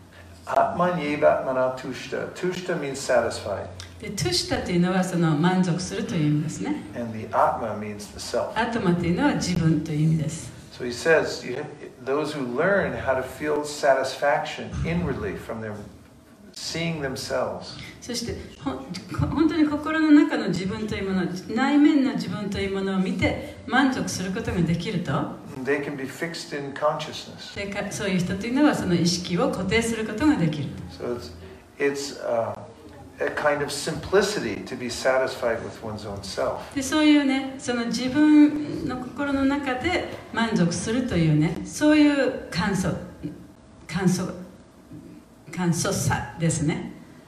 Atmanyevatmana tushta. Tushta means satisfied. で、トゥシタというのはその満足するという意味ですね。 And the atma means the self. アトマというのは自分という意味です。 So he says, you, those who learn how to feel satisfaction inwardly from their seeing themselves. そしてほ本当に心の中の自分というもの、内面の自分というものを見て満足することができると、 They can be fixed in consciousness. でかそういう人というのはその意識を固定することができる。 So it's, it's uh, a kind of simplicity to be satisfied with one's own self. でそういうね、その自分の心の中で満足するというね、そういう感想、感想、簡素さですね。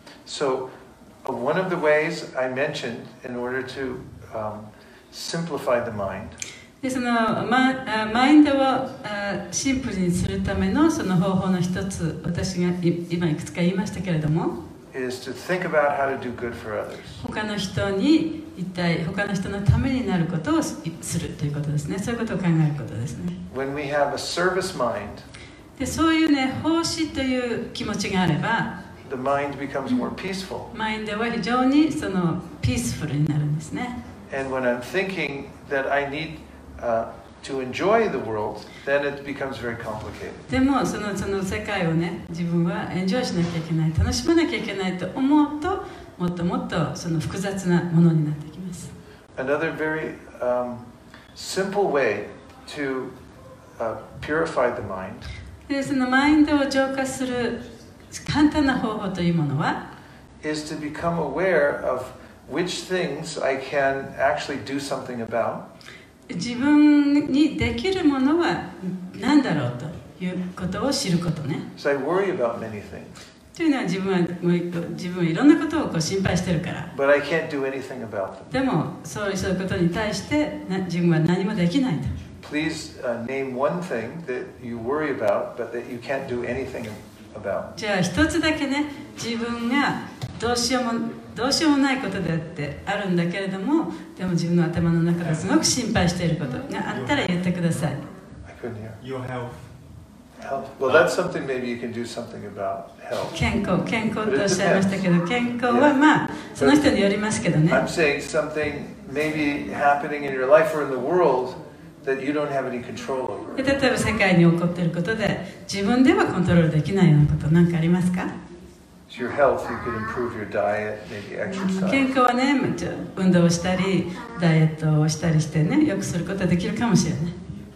So one of the ways I mentioned in order to um, simplify the mind でそのママインドをシンプルにするためのその方法の一つ、私が今いくつか言いましたけれども、 is to think about how to do good for others. 他の人に一体他の人のためになることをするということですね。そういうことを考えることですね。 When we have a service mind, でそういうね、奉仕という気持ちがあれば、 the mind becomes more peaceful. マインドは非常にそのピースフルになるんですね。 And when I'm thinking that I need uh, to enjoy the world, then it becomes very complicated. でもそのその世界をね、自分はエンジョイしなきゃいけない、楽しまなきゃいけないと思うと、もっともっとその複雑なものになってきます。 Another very um, simple way to uh, purify the mind でそのマインドを浄化する簡単な方法というものは、 is to become aware of which things I can actually do something about. 自分にできるものは何だろうということを知ることね。 So I worry about many things, というのは自分はもう自分はいろんなことをこう心配してるから。 but I can't do anything about them. でもそういうことに対してな自分は何もできないと。 Please uh, name one thing that you worry about, but that you can't do anything about. じゃあ一つだけね、自分がどうしようもどうしようもないことだってあるんだけれども、でも自分の頭の中ですごく心配していることがあったら言ってください。 I couldn't hear. Your health. Health. Well, that's something maybe you can do something about health. 健康、健康とおっしゃいましたけど、健康はまあその人によりますけどね。 I'm saying something maybe happening in your life or in the world that you don't have any control over. で例えば世界に起こっていることで自分ではコントロールできないようなこと何かありますか？ Your health, you could improve your diet, maybe 健 exercise. 康はね、運動をしたりダイエットをしたりしてね、よくすることができるかもしれない。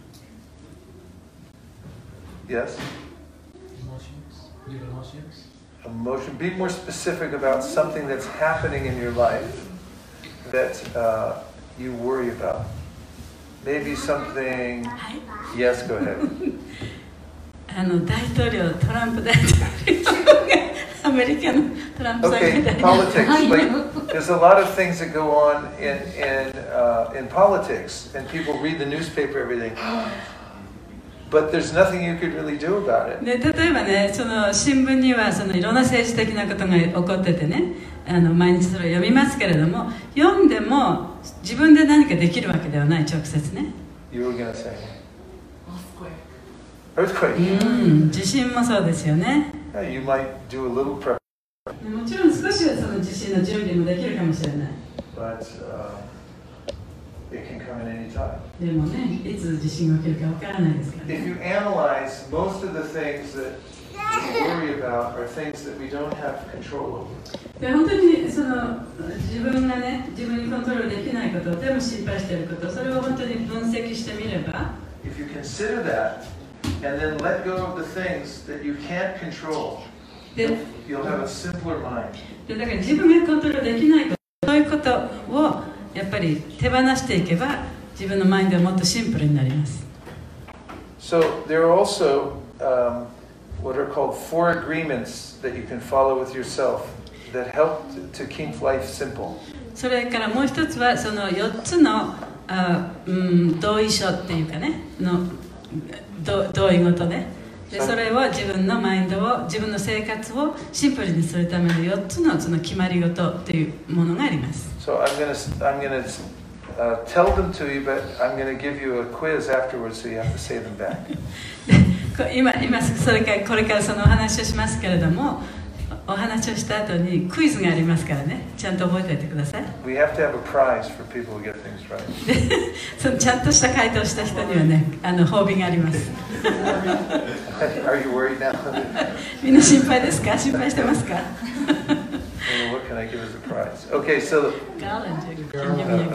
Yes? Emotions. Your emotions. Emotion. Be more specific about something that's happening in your life that uh, you worry about. Maybe something. Yes, go ahead. あの大統領トランプ大統領がアメリカのトランプさんが Okay, politics. Like, there's a lot of things that go on in in uh, in politics, and people read the newspaper every day. But there's nothing you could really do about it. で例えばね、その新聞にはそのいろんな政治的なことが起こっててね、あの毎日それを読みますけれども、読んでも自分で何かできるわけではない、直接ね。 You were gonna say earthquake. うん、地震もそうですよね。 Yeah, you might do a little prep, もちろん少しはその地震の準備もできるかもしれない。 but uh, it can come at any time. でもね、いつ地震が起きるかわからないですからね。 If you analyze, most of the things that we worry about are things that we don't have control over. で本当にその自分がね、自分にコントロールできないこと、でも心配していること、それを本当に分析してみれば、 If you consider that and then let go of the things that you can't control, で you'll have a simpler mind. でだから自分がコントロールできないこと、そういうことをやっぱり手放していけば、自分のマインドはもっとシンプルになります。 So there are also um, what are called four agreements that you can follow with yourself that help to keep life simple. それからもう一つはそのよっつのあ、うん、同意書っていうかねのど同意事ね。でそれを自分のマインドを自分の生活をシンプルにするためのよっつのその決まり事っていうものがあります。 So I'm going to I'm going to uh, tell them to you, but I'm going to give you a quiz afterwards, so you have to say them back. で今今それからこれからそのお話をしますけれども、 お話をした後にクイズがありますからね、ちゃんと覚えておいてください。 We have to have a prize for people who get things right. で、そのちゃんとした回答をした人にはね、あの褒美があります。 Are you worried now? みんな心配ですか？心配してますか？ What can I give as a prize? Okay, so Garland, you can give me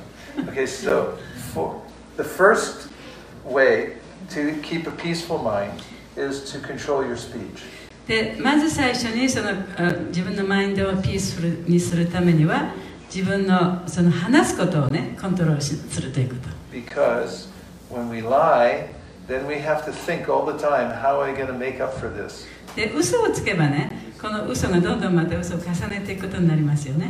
a- okay, so for the first way to keep a peaceful mind is to control your speech. でまず最初にそのあ自分のマインドをピースフルにするためには自分のその話すことをねコントロールしするということ。 Because when we lie, then we have to think all the time, how am I going to make up for this? で嘘をつけばね、この嘘がどんどんまた嘘を重ねていくことになりますよね。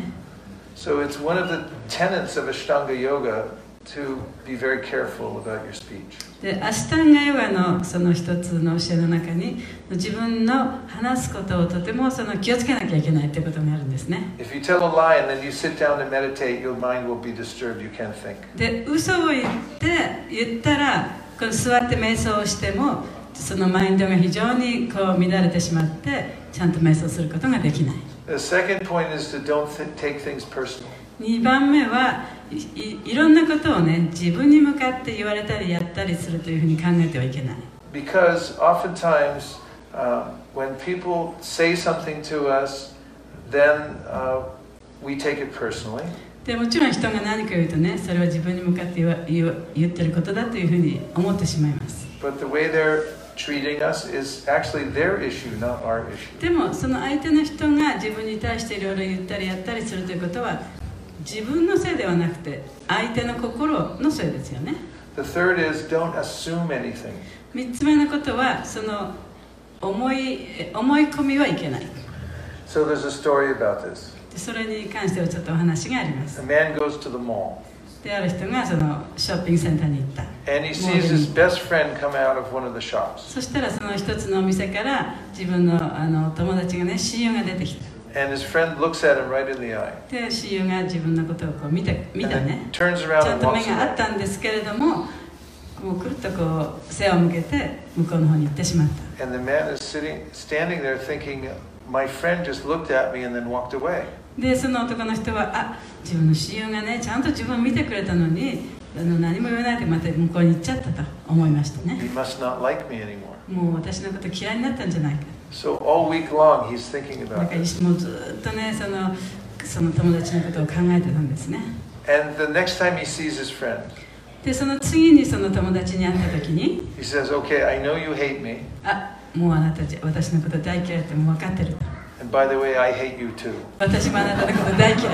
So it's one of the tenets of Ashtanga Yoga to be very careful about your speech. でアシタンガヨガのその一つの教えの中に自分の話すことをとてもその気をつけなきゃいけないということがあるんですね。 If you tell a lie and then you sit down and meditate, your mind will be disturbed. You can't think. で嘘を言って言ったらこの座って瞑想をしてもそのマインドが非常にこう乱れてしまってちゃんと瞑想することができない。 The second point is to don't th- take things personal. にばんめはいい、いろんなことをね自分に向かって言われたりやったりするというふうに考えてはいけない。 Because oftentimes uh, when people say something to us, then uh, we take it personally. でもちろん人が何か言うとねそれは自分に向かって言わ言わ言ってることだというふうに思ってしまいます。 But the way they're treating us is actually their issue, not our issue. でもその相手の人が自分に対していろいろ言ったりやったりするということは自分のせいではなくて相手の心のせいですよね。 The third is don't assume anything. 三つ目のことはその思い思い込みはいけない。 So there's a story about this. それに関してはちょっとお話があります。 A man goes to the mall. である人がそのショッピングセンターに行った。 And he sees his best friend come out of one of the shops. そしたらその一つのお店から自分のあの友達がね親友が出てきた。 And his friend looks at him right in the eye. で親友が自分のことをこう見て見た And ね。 then turns ち around ゃん and と目 walks があっ away. たんですけれども、こうくるっとこう背を向けて向こうの方に行ってしまった。 And the man is sitting, standing there thinking, my friend just looked at me and then walked away. でその男の人はあ自分の親友がねちゃんと自分を見てくれたのにあの何も言わないでまた向こうに行っちゃったと思いましたね。 He must not like me anymore. もう私のこと嫌いになったんじゃないか。 So all week long he's thinking なん about か this. もうずっとねそのその友達のことを考えてたんですね。 And the next time he sees his friend, でその次にその友達に会った時に he says, okay, I know you hate me. あもうあなた私のこと大嫌いってもう分かってる。 And by the way, I hate you too. 私もあなたのこと大嫌い。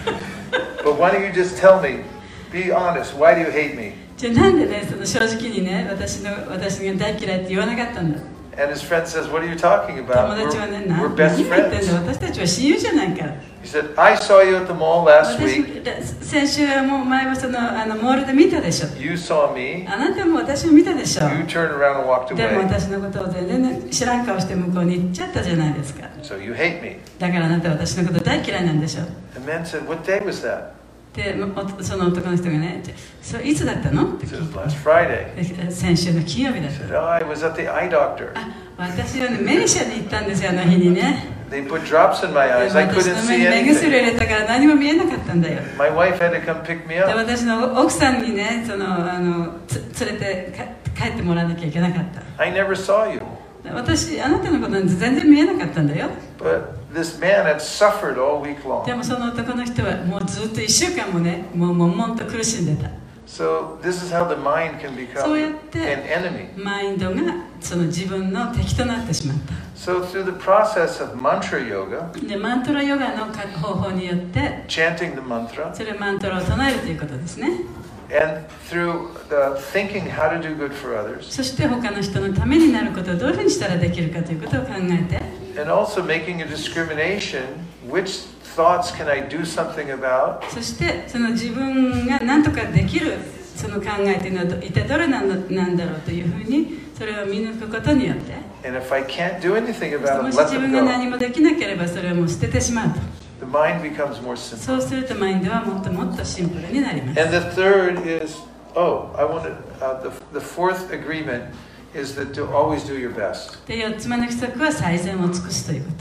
But why don't you just tell me? Be honest. Why do you hate me? じゃあなんでねその正直にね私の私が大嫌いって言わなかったんだ。 And his friend says, what are you talking 友 about? 達はね We're, 何 we're 何 best 言ってん friends. の私たちは親友じゃないから。 He said, I saw you at the mall last 私 week. 先週はもう前はそのあのモールで見たでしょ。 You saw me. あなたも私も見たでしょ。 You turned around and walked でも away. 私のことを全然、ね、知らん顔して向こうに行っちゃったじゃないですか。 So you hate me. だからあなたは私のこと大嫌いなんでしょ。 The man said, what day was that? でおその男の人がね「それいつだったの?」って He 聞い says, last Friday. て先週の金曜日だっ He た。 said, oh, I was at the eye doctor. あ私はねメリシャに行ったんですよあの日にね。 They put drops in my で eyes. I 私 couldn't の目 see に目薬を anything. 入れたから何も見えなかったんだよ。 My wife had to come pick me で up. 私の奥さんにねそのあのつ連れてか帰ってもらわなきゃいけなかった。 I never saw you. 私あなたのことなんて全然見えなかったんだよ。 But this man had suffered all week で long. もその男の人はもうずっといっしゅうかんもねもう悶々と苦しんでた。 So this is how the mind can become そうやっ an て enemy. マインドがその自分の敵となってしまった。 So through the process of mantra yoga, でマントラヨガの方法によって chanting the mantra, それマントラを唱えるということですね。 and through the thinking how to do good for others, そして他の人のためになることをどういうふうにしたらできるかということを考えて and also making a discrimination, which thoughts can I do something about, そしてその自分が何とかできるその考えというのは一体どれなんだなんだろうというふうにそれを見抜くことによって and if I can't do anything も about it, し let 自 them 分が go. 何もできなければそれをもう捨ててしまうと The mind becomes more simple. そうするとマインドはもっともっとシンプルになります。 And the third is, oh, I want to, uh, the, the fourth agreement is that to always do your best. でよっつめの規則は最善を尽くすということ。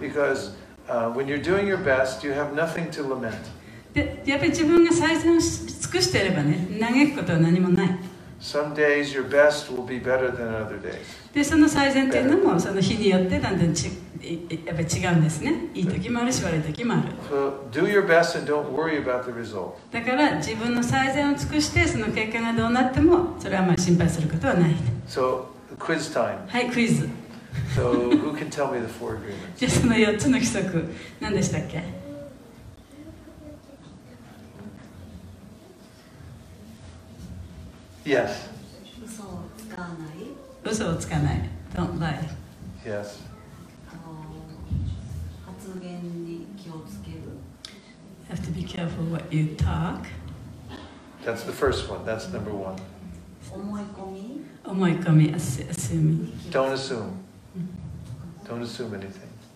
because uh, when you're doing your best, you have nothing to lament. でやっぱり自分が最善をし尽くしていればね、嘆くことは何もない。 Some days your best will be better than other days. でその最善っていうのもその日によってだんだんちやっぱり違うんですね。いい時もあるし悪い時もある。 So do your best and don't worry about the result. だから自分の最善を尽くしてその結果がどうなってもそれはあまり心配することはない。 So quiz time. はい、クイズ。 So who can tell me the four agreements? じゃあそのよっつの規則何でしたっけ ？Yes. 嘘をつかない。 嘘をつかない。Don't lie. Yes. 発言に気をつける。 You have to be careful what you talk. That's the first one. That's number one. 思い込み。 思い込み、assuming. Don't assume. Don't assume anything. で、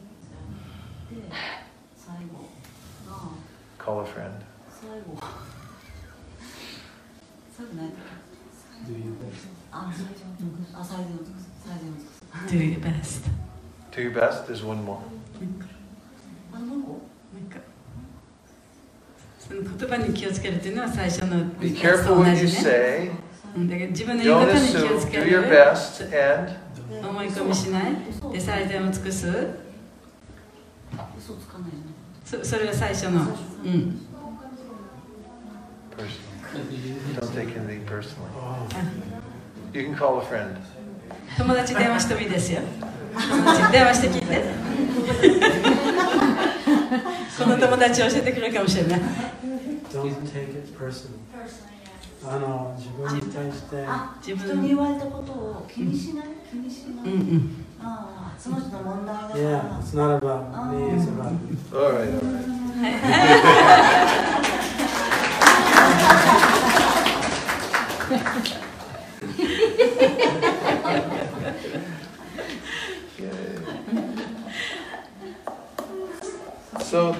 最後が。 Call a friend. 最後。最後何だっけ Do your best. あ、最善を尽くす。最善を尽くす。 Do your best. Do your best. There's one more. あ、もう一個その言葉に気をつけるっていうのは最初の Be careful what you say. だから自分の言い方 Don't に気を assume. つけ Do る your best and 思い込みしないで最善を尽くす嘘つかないよね。 そ, それが最初の、うん、 personally. Don't take anything personally. You can call a friend. 友達電話してもいいですよ。友達電話して聞いて。この友達教えてくれるかもしれない。 Don't take it personally. あの自分に対して。 あ、人に言われたことを気にしない、気にしない。 うんうん。 ああ、その人の問題だから。 Yeah, it's not about me, it's about you. All right, all right. So,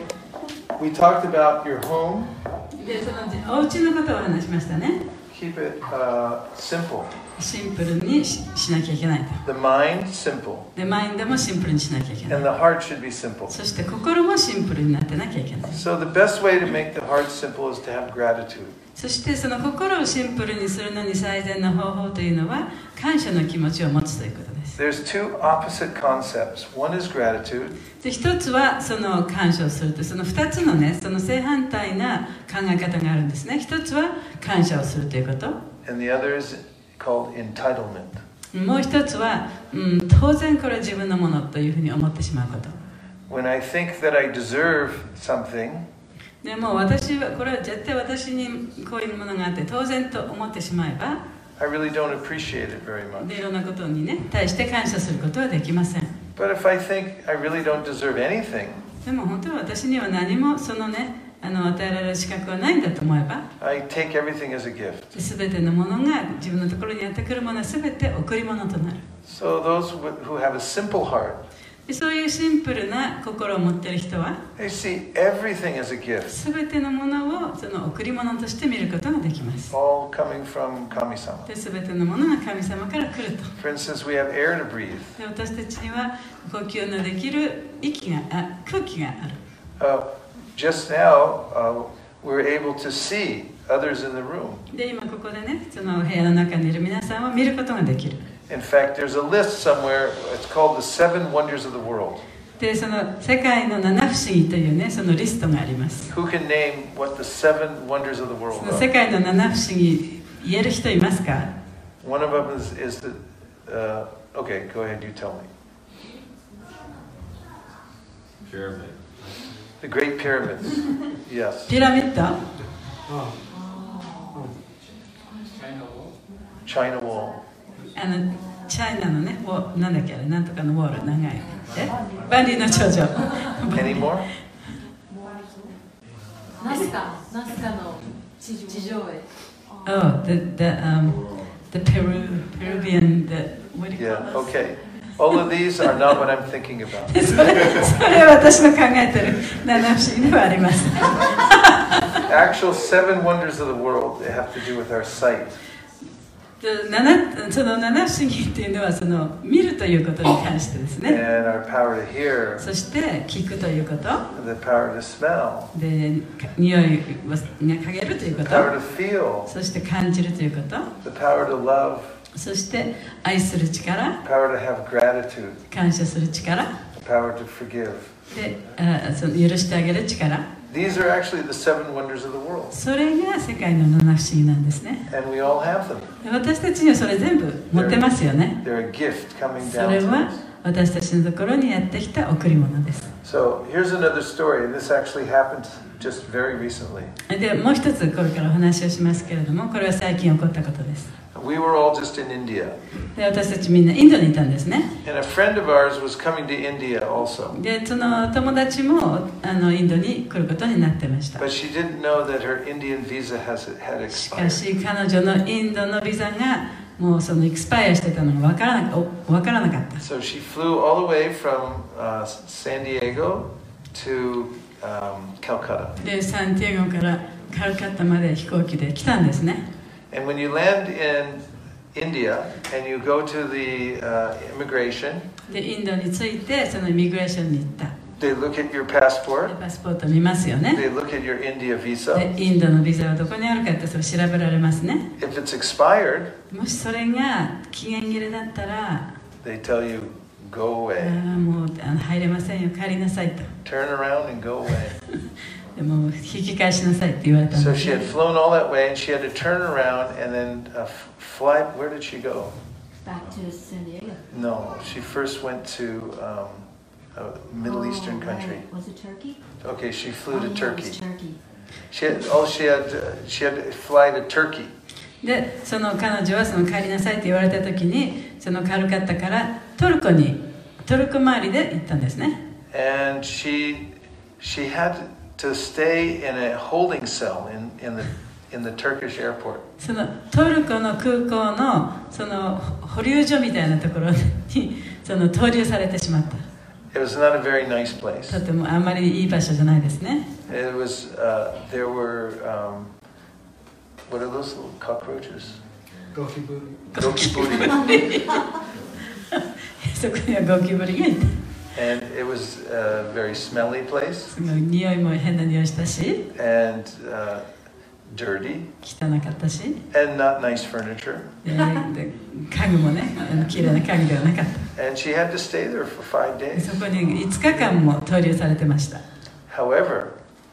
we talked about your home. で、そのお家のことを話しましたね。 Keep it uh, simple. シンプルに し, しなきゃいけないと。 The mind, simple. で、マインドもシンプルにしなきゃいけない。 And the heart should be simple. そして心もシンプルになってなきゃいけない。 So the best way to make the heart simple is to have gratitude. そしてその心をシンプルにするのに最善の方法というのは感謝の気持ちを持つということです。 There's two opposite concepts. One is gratitude. で一つはその感謝をするとその二つのねその正反対な考え方があるんですね。一つは感謝をするということ。 And the other is called entitlement. もう一つは、うん、当然これは自分のものというふうに思ってしまうこと。 When I think that I deserve something, でも私はこれは絶対私にこういうものがあって当然と思ってしまえば I really don't appreciate it very で much. いろんなことにね対して感謝することはできません。 But if I think I really don't deserve anything, でも本当は私には何もそのねあの与えられる資格はないんだと思えば I take everything as a gift. すべてのものが自分のところにやってくるものはすべて贈り物となる。 So those who have a simple heart, でそういうシンプルな心を持っている人は they see everything as a gift, すべてのものをその贈り物として見ることができます。 all coming from Kami-sama. で、すべてのものが神様から来ると。 For instance, we have air to breathe. で、私たちには呼吸のできる息があ空気がある。 Uh, just now, uh, we're able to see others in the room. で、今ここでね、その部屋の中にいる皆さんを見ることができる。 In fact, there's a list somewhere. It's called the Seven Wonders of the World. で、その世界の七不思議というね、そのリストがあります。 Who can name what the seven wonders of the world その世 are? 界の七不思議言える人いますか？ One of them is, is the. Uh, okay, go ahead. You tell me. Pyramid. The Great Pyramids. Yes. ピラミッド？ Oh. China Wall. あのチャイナのね、ウォなんだっけあれ、なんとかのウォール長い。え？万里の長城。 Any more? ナスカ、ナスカの地上絵。 Oh, the the um the Peru Peruvian the what do you Yeah. call those? Okay. All of these are not what I'm thinking about. それそれは私の考えてる七不思議ではあります。 Actual seven wonders of the world, they have to do with our sight. その七不思議っていうのはその見るということに関してですね。 and our power to hear, そして聞くということ。 the power to smell, で、匂いを嗅げるというこ the power to と。 feel, そして感じるということ。 the power to love, そして愛する力、 the power to have gratitude, 感謝する力、 the power to forgive. で、あその許してあげる力。 These are actually the seven wonders of the world, それが世界の七不思議なんですね。 and we all have them. で私たちにはそれ全部持ってますよね。 They're a gift coming そ down れ to は us. 私たちのところにやってきた贈り物です。 So here's another story, and this actually happened just very recently. で、もう一つこれからお話をしますけれども、これは最近起こったことです。 We were all just in India, で、私たちみんなインドにいたんですね。 and a friend of ours was coming to India also. で、その友達もあのインドに来ることになってました。 But she didn't know that her Indian visa has had しか expired. し彼女のインドのビザがもうそのエクスパイアしてたのが分からなかお分からなかった。 So she flew all the way from uh, San Diego to um, Calcutta. で、サンティエゴからカルカッタまで飛行機で来たんですね。 And when you land in India and you go to the uh, immigration, で、インドに着いてそのイミグレーションに行った。 they look at your で passport, パスポート見ますよね。 they look at your India visa. で、インドのビザはどこにあるかってそれ調べられますね。 If it's expired, もしそれが期限切れだったら、 they tell you, go あ away. ーもうあの入れませんよ、帰りなさいと。 Turn around and go away. でも引き返しなさいって言われたん So です she ね。 had flown all that way and she had to turn around and then uh, f- fly. Where did she go? Back to San Diego. No, she first went to um, a Middle Oh, Eastern country. right. Was it Turkey? Okay, she Oh, flew to yeah, it Turkey. was Turkey. She had, oh, she had uh, she had to fly to Turkey. で、その彼女はその帰りなさいって言われた時に、そのカルカッタからトルコに、トルコ周りで行ったんですね。 And she she had to stay in a holding cell in, in the in the Turkish airport. そのトルコの空港のその保留所みたいなところにその投留されてしまった。 It was not a very nice place. とてもあんまりいい場所じゃないですね。 It was uh, there were um, what are those little cockroaches? Goki booty. Goki-booty. そこにはゴキブリがいた。 And it was a very smelly place すごい匂いも変な匂いしたし、 and uh, dirty 汚かったし、 and not nice furniture. でで家具もね、あの綺麗な家具ではなかっ And she had to stay there for five た。 days. そこにいつかかんも投留されてました。 However,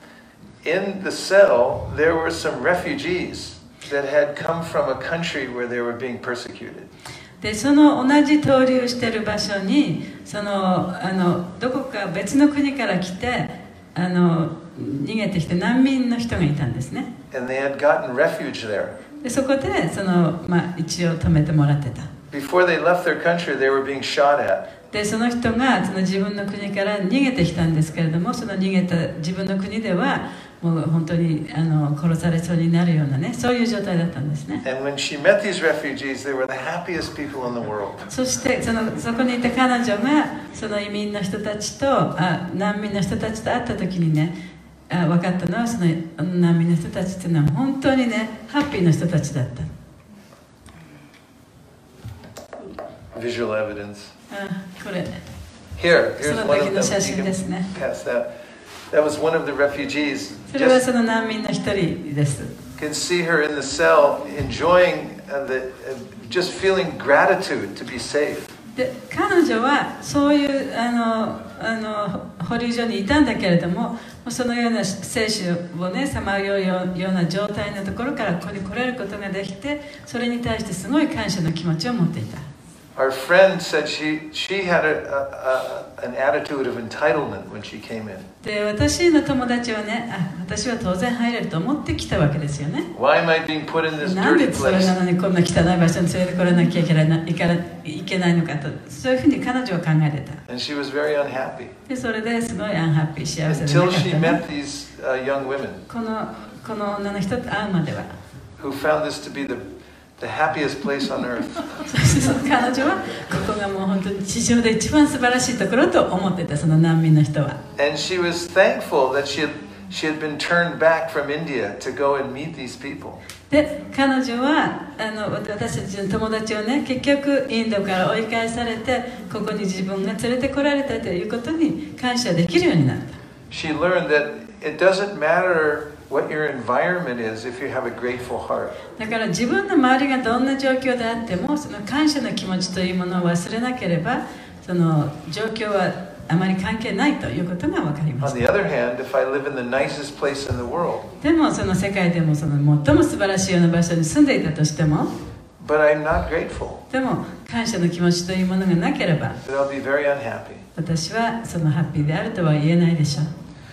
in the cell, there were some refugees that had come from a country where they were being persecuted. でその同じ投留している場所にそのあのどこか別の国から来てあの逃げてきて難民の人がいたんですね。 And they had gotten refuge there. でそこでその、まあ、一応止めてもらってた。 Before they left their country, they were being shot at. でその人がその自分の国から逃げてきたんですけれども、その逃げた自分の国ではもう本当にあの殺されそうになるようなね、そういう状態だったんですね。 And when she met these refugees, they were the happiest people in the world. そしてそのそこにいた彼女がその移民の人たちとあ難民の人たちと会った時にね、あ分かったのはその難民の人たちっていうのは本当にねハッピーな人たちだった。 Visual evidence. あこれ Here, そ here's の one 時 of の them. 写 You 真 can ですね。 pass that. That was one of the refugees. それは Just その難民の一人です。 can see her in the cell enjoying uh, the, uh, just feeling gratitude to be safe. で彼女はそういうあのあの保留所にいたんだけれども、そのような生死をねさまようような状態のところからここに来れることができて、それに対してすごい感謝の気持ちを持っていた。 Our friend said she, she had a, a, a, an attitude of entitlement when she came in. で私の友達はね、あ私は当然入れると思ってきたわけですよね。 Why am I being put in this なんで dirty それ place? なのにこんな汚い場所に連れてこらなきゃいけないないからいけないのかと、そういうふうに彼女は考えてた。 And she was very unhappy でそれですごいアンハッピー幸せでな until かっ she たね。 met these uh, young women このこの女の人と会うまでは。 who found this to be the, the happiest place on earth. そしてその彼女はここがもう本当に地上で一番素晴らしいところと思ってた、その難民の人は。 And she was thankful that she had, She had been turned back from India to go and meet these people. で彼女はあの私たちの友達をね結局インドから追い返されてここに自分が連れてこられたということに感謝できるようになった。 She learned that it doesn't matter what your environment is if you have a grateful heart. だから自分の周りがどんな状況であってもその感謝の気持ちというものを忘れなければその状況はあまり関係ないということが分かりま On す。 the other hand, if I live in the nicest place in the world, でもその世界でもその最も素晴らしいような場所に住んでいたとしても but I'm not grateful, でも感謝の気持ちというものがなければ then I'll be very unhappy. 私はそのハッピーであるとは言えないでしょう。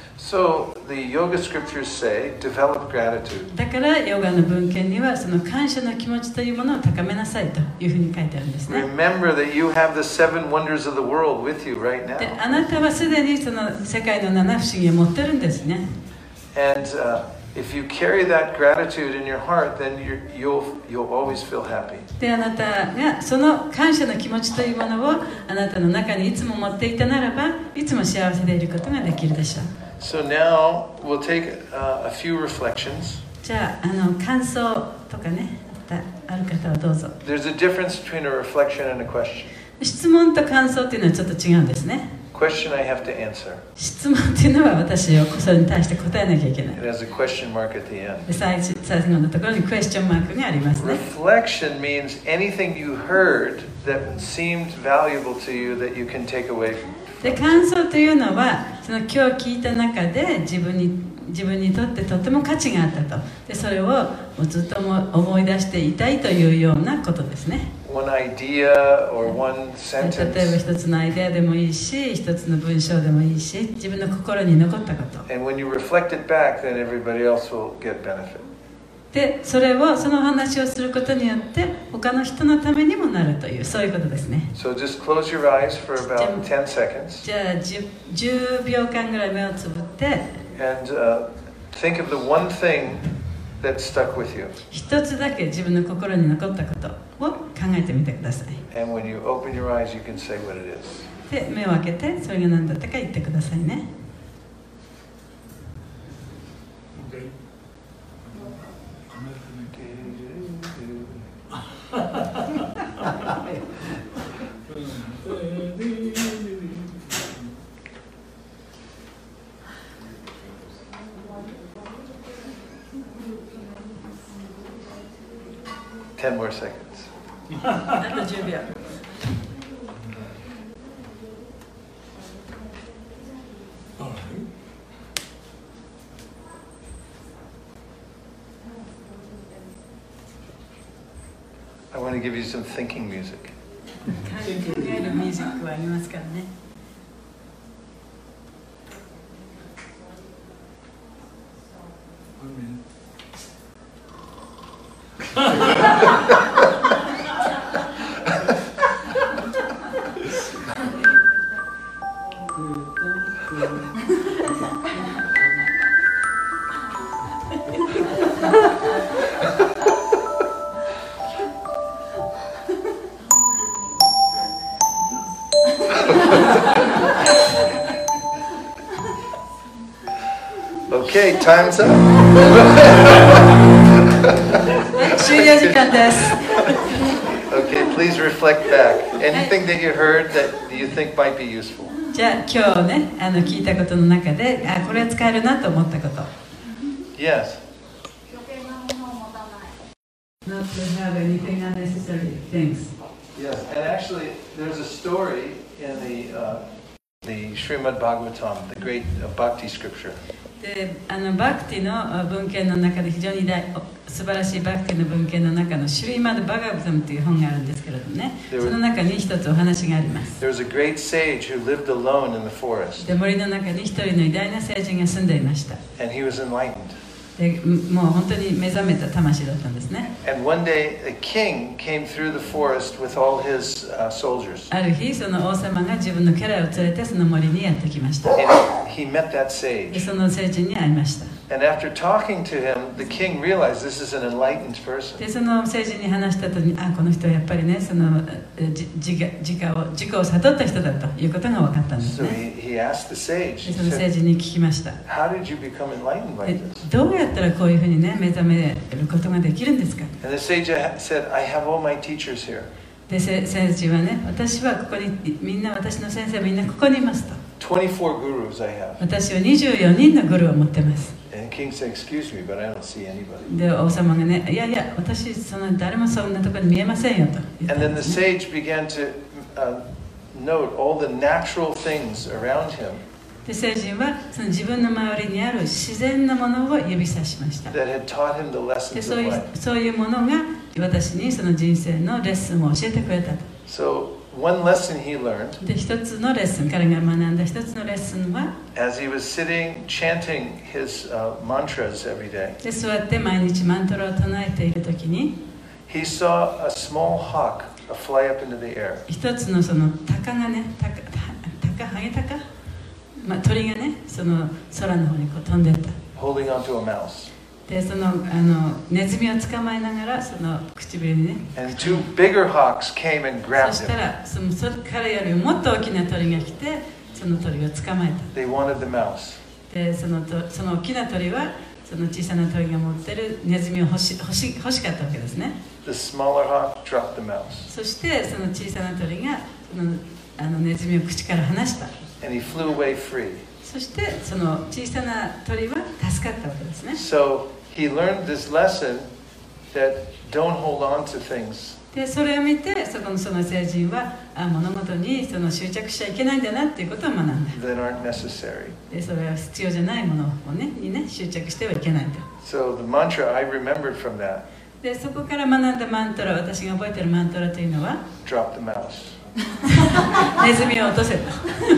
So the yoga scriptures say, develop gratitude. だからヨガの文献にはその感謝の気持ちというものを高めなさいというふうに書いてあるんですね。 Remember that you have the seven wonders of the world with you right で now. あなたはすでにその世界の七不思議を持ってるんですね。 And uh, if you carry that gratitude in your heart, then you're, you'll, you'll always feel happy. であなたがその感謝の気持ちというものをあなたの中にいつも持っていたならばいつも幸せでいることができるでしょう。 So now we'll take uh, a few reflections. じゃあ、あの感想とかね、ある方はどうぞ。 There's a difference between a reflection and a question. 質問と感想っていうのはちょっと違うんですね。 Question I have to answer. 質問っていうのは私をそれに対して答えなきゃいけない。 It has a question mark at the end. で最初最後のところにクエスチョンマークがありますね。 Reflection means anything you heard that seemed valuable to you that you can take away. で感想というのはその今日聞いた中で自分に自分にとってとても価値があったとでそれをもうずっとも思い出していたいというようなことですね。 One idea or one 例えば sentence. 一つのアイデアでもいいし一つの文章でもいいし自分の心に残ったこと And when you reflect it back, then everybody else will get benefit. でそれをその話をすることによって他の人のためにもなるというそういうことですね。 So just close your eyes for about ten seconds じゃあ 10, 10秒間ぐらい目をつぶって and uh, think of the one thing that stuck with you. 一つだけ自分の心に残ったことを考えてみてください。 And when you open your eyes, you can say what it is. で目を開けてそれが何だったか言ってくださいね。 Ten more seconds. あとじゅうびょう。 I want to give you some thinking music. 考えるミュージックはありますからね。 Okay, time's up. 終了時間です。 Okay, please reflect back. Anything that you heard that you think might be useful. じゃあ今日ねあの聞いたことの中であこれは使えるなと思ったこと。 Yes. Not to have anything unnecessary things. Yes, and actually, there's a story in the uh, the Srimad Bhagavatam, the great uh, Bhakti scripture. であのバクティの文献の中で非常に大素晴らしいバクティの文献の中のシュリーマド・バガバタムという本があるんですけれどもねその中に一つお話があります。 There was a great sage who lived alone in the forest, で森の中に一人の偉大な聖人が住んでいました。 and he was enlightened. でもう本当に目覚めた魂だったんですね。 And one day, a king came through the forest with all his uh, soldiers, ある日その王様が自分の家来を連れてその森にやってきました。 and he met that で sage. その聖人に会いました。 And after talking to him, the king realized this is an enlightened person. でその聖人に話した後に、あ、この人はやっぱりね、そのじ自我自我を自己を悟った人だということが分かったんです So ね。 he, he asked the sage, で he その聖 said, 人に聞きました。 how did you become enlightened え like this? どうやったらこういうふうにね、目覚めることができるんですか。 And the sage said, I have all my teachers here. で聖人はね、私はここに、みんな私の先生はみんなここにいますと。 twenty-four gurus I have. 私はにじゅうよにんのグルを持ってます。 And the king said, excuse me, but I don't see anybody. で王様がね、いやいや、私その誰もそんなところに見えませんよと言った And ん then で the すね。 sage began to uh, note all the natural things around him で聖人はその自分の周りにある自然なものを指さしました。 that had taught him the で lessons そう of いう life. そういうものが私にその人生のレッスンを教えてくれたと。 So one lesson he learned で一つのレッスン、彼が学んだ一つのレッスンは、 as he was sitting chanting his uh, mantras every day, で座って毎日マントラを唱えているときに、 he saw a small hawk uh, fly up into the air. 一つのその鷹がね、鷹、鷹、ハゲ鷹、まあ、鳥がね、その空の方にこう飛んでった。 holding onto a mouse. でそのあのネズミを捕まえながらその唇にね、 And two bigger hawks came and そ grabbed した him. らそのそ彼よりもっと大きな鳥が来てその鳥を捕まえた。 They wanted the mouse. でそのとその大きな鳥はその小さな鳥が持ってるネズミを欲し欲し欲しかったわけですね。 The smaller hawk dropped the mouse. そしてその小さな鳥がそのあのネズミを口から離した。 And he flew away free. そしてその小さな鳥は助かったわけですね。 So he learned this lesson that don't hold on to things. でそれを見てそこのその聖人はあ物事にその執着しちゃいけないんだなっていうことを学んだ。 That aren't necessary. でそれは必要じゃないものを、ね、にね執着してはいけないと。 So the mantra I remembered from that, でそこから学んだマントラ、私が覚えているマントラというのは drop the mouse. ネズミを落とせと。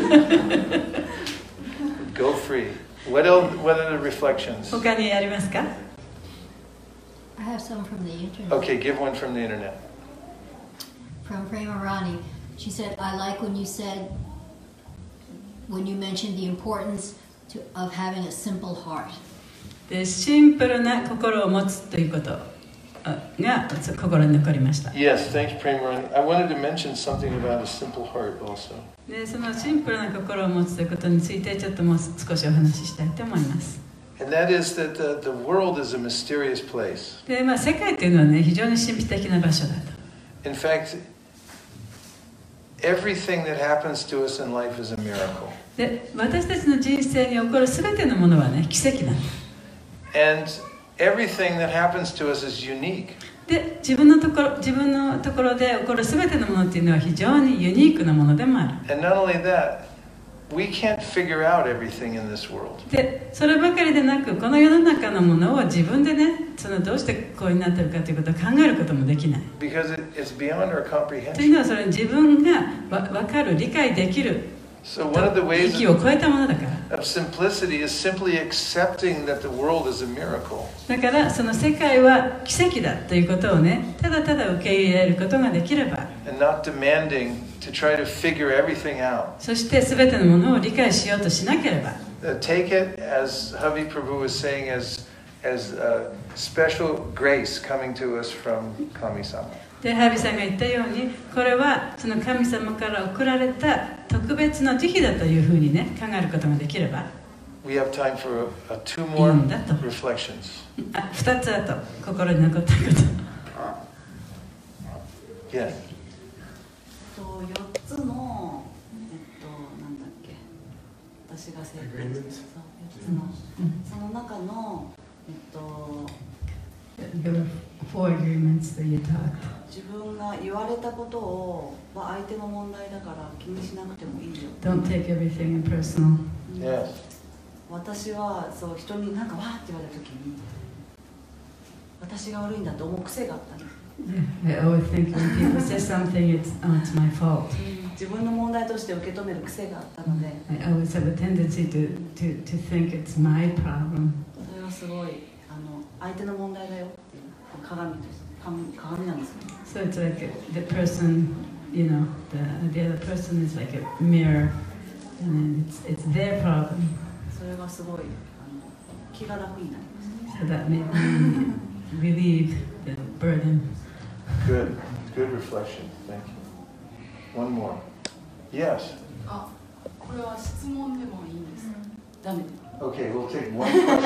Go free. What else, what are the reflections? 他にありますか？ I have some from the internet. Okay, give one from the internet. From Prema Rani. She said, I like when you said, when you mentioned the importance to, of having a simple heart. でシンプルな心を持つということが心に残りました。 Yes, thanks, Prema. I wanted to mention something about a simple heart also. でそのシンプルな心を持つということについてちょっともう少しお話ししたいと思います。 And that is that the, the world is a mysterious place. で、まあ、世界というのはね、非常に神秘的な場所だと。 In fact, everything that happens to us in life is a miracle. で、私たちの人生に起こるすべてのものはね、奇跡なんだ。 And everything that happens to us is unique. で、自分のところ、自分のところで起こるすべてのものっていうのは非常にユニークなものでもある。 And not only that, we can't figure out everything in this world. で、そればかりでなく、この世の中のものを自分でね、そのどうしてこうになってるかということを考えることもできない。 Because it, it's beyond our という comprehension. のはそれ自分がわ分かる、理解できる、 So one of the ways 域を超えたものだから。 of simplicity is simply accepting that the world is a miracle. だからその世界は奇跡だということをね、ただただ受け入れることができれば、 And not demanding to try to figure everything out. そして全てのものを理解しようとしなければ、 Uh, take it, as Havi Prabhu was saying, as, as a special grace coming to us from Kami-sama. で、ハビさんが言ったように、これはその神様から贈られた特別な慈悲だというふうにね、考えることができれば、 We have time for uh, two more いいんだと。 reflections. あ、二つあと心に残ったこと。 Yeah. とよっつのえっとなんだっけ私が成功したそうよっつのその中のえっと There were four agreements that you talked. 自分が言われたことをは相手の問題だから気にしなくてもいいよ。 Don't take everything in personal. Yes. 私はそう人になんかわーって言われた時に私が悪いんだと思う癖があったの。 I always think when people say something, it's, oh, it's my fault. 自分の問題として受け止める癖があったので、 I always have a tendency to, to, to think it's my problem. それはすごいあの相手の問題だよっていう鏡として鏡鏡なんですよね。 So it's like the person, you know, the, the other person is like a mirror, and it's, it's their problem. それがすごいあの気が楽になります。 So that made me relieve the burden. Good, good reflection. Thank you. One more. Yes. あ、これは質問でもいいんですか？ダメ。 Okay, we'll take one question.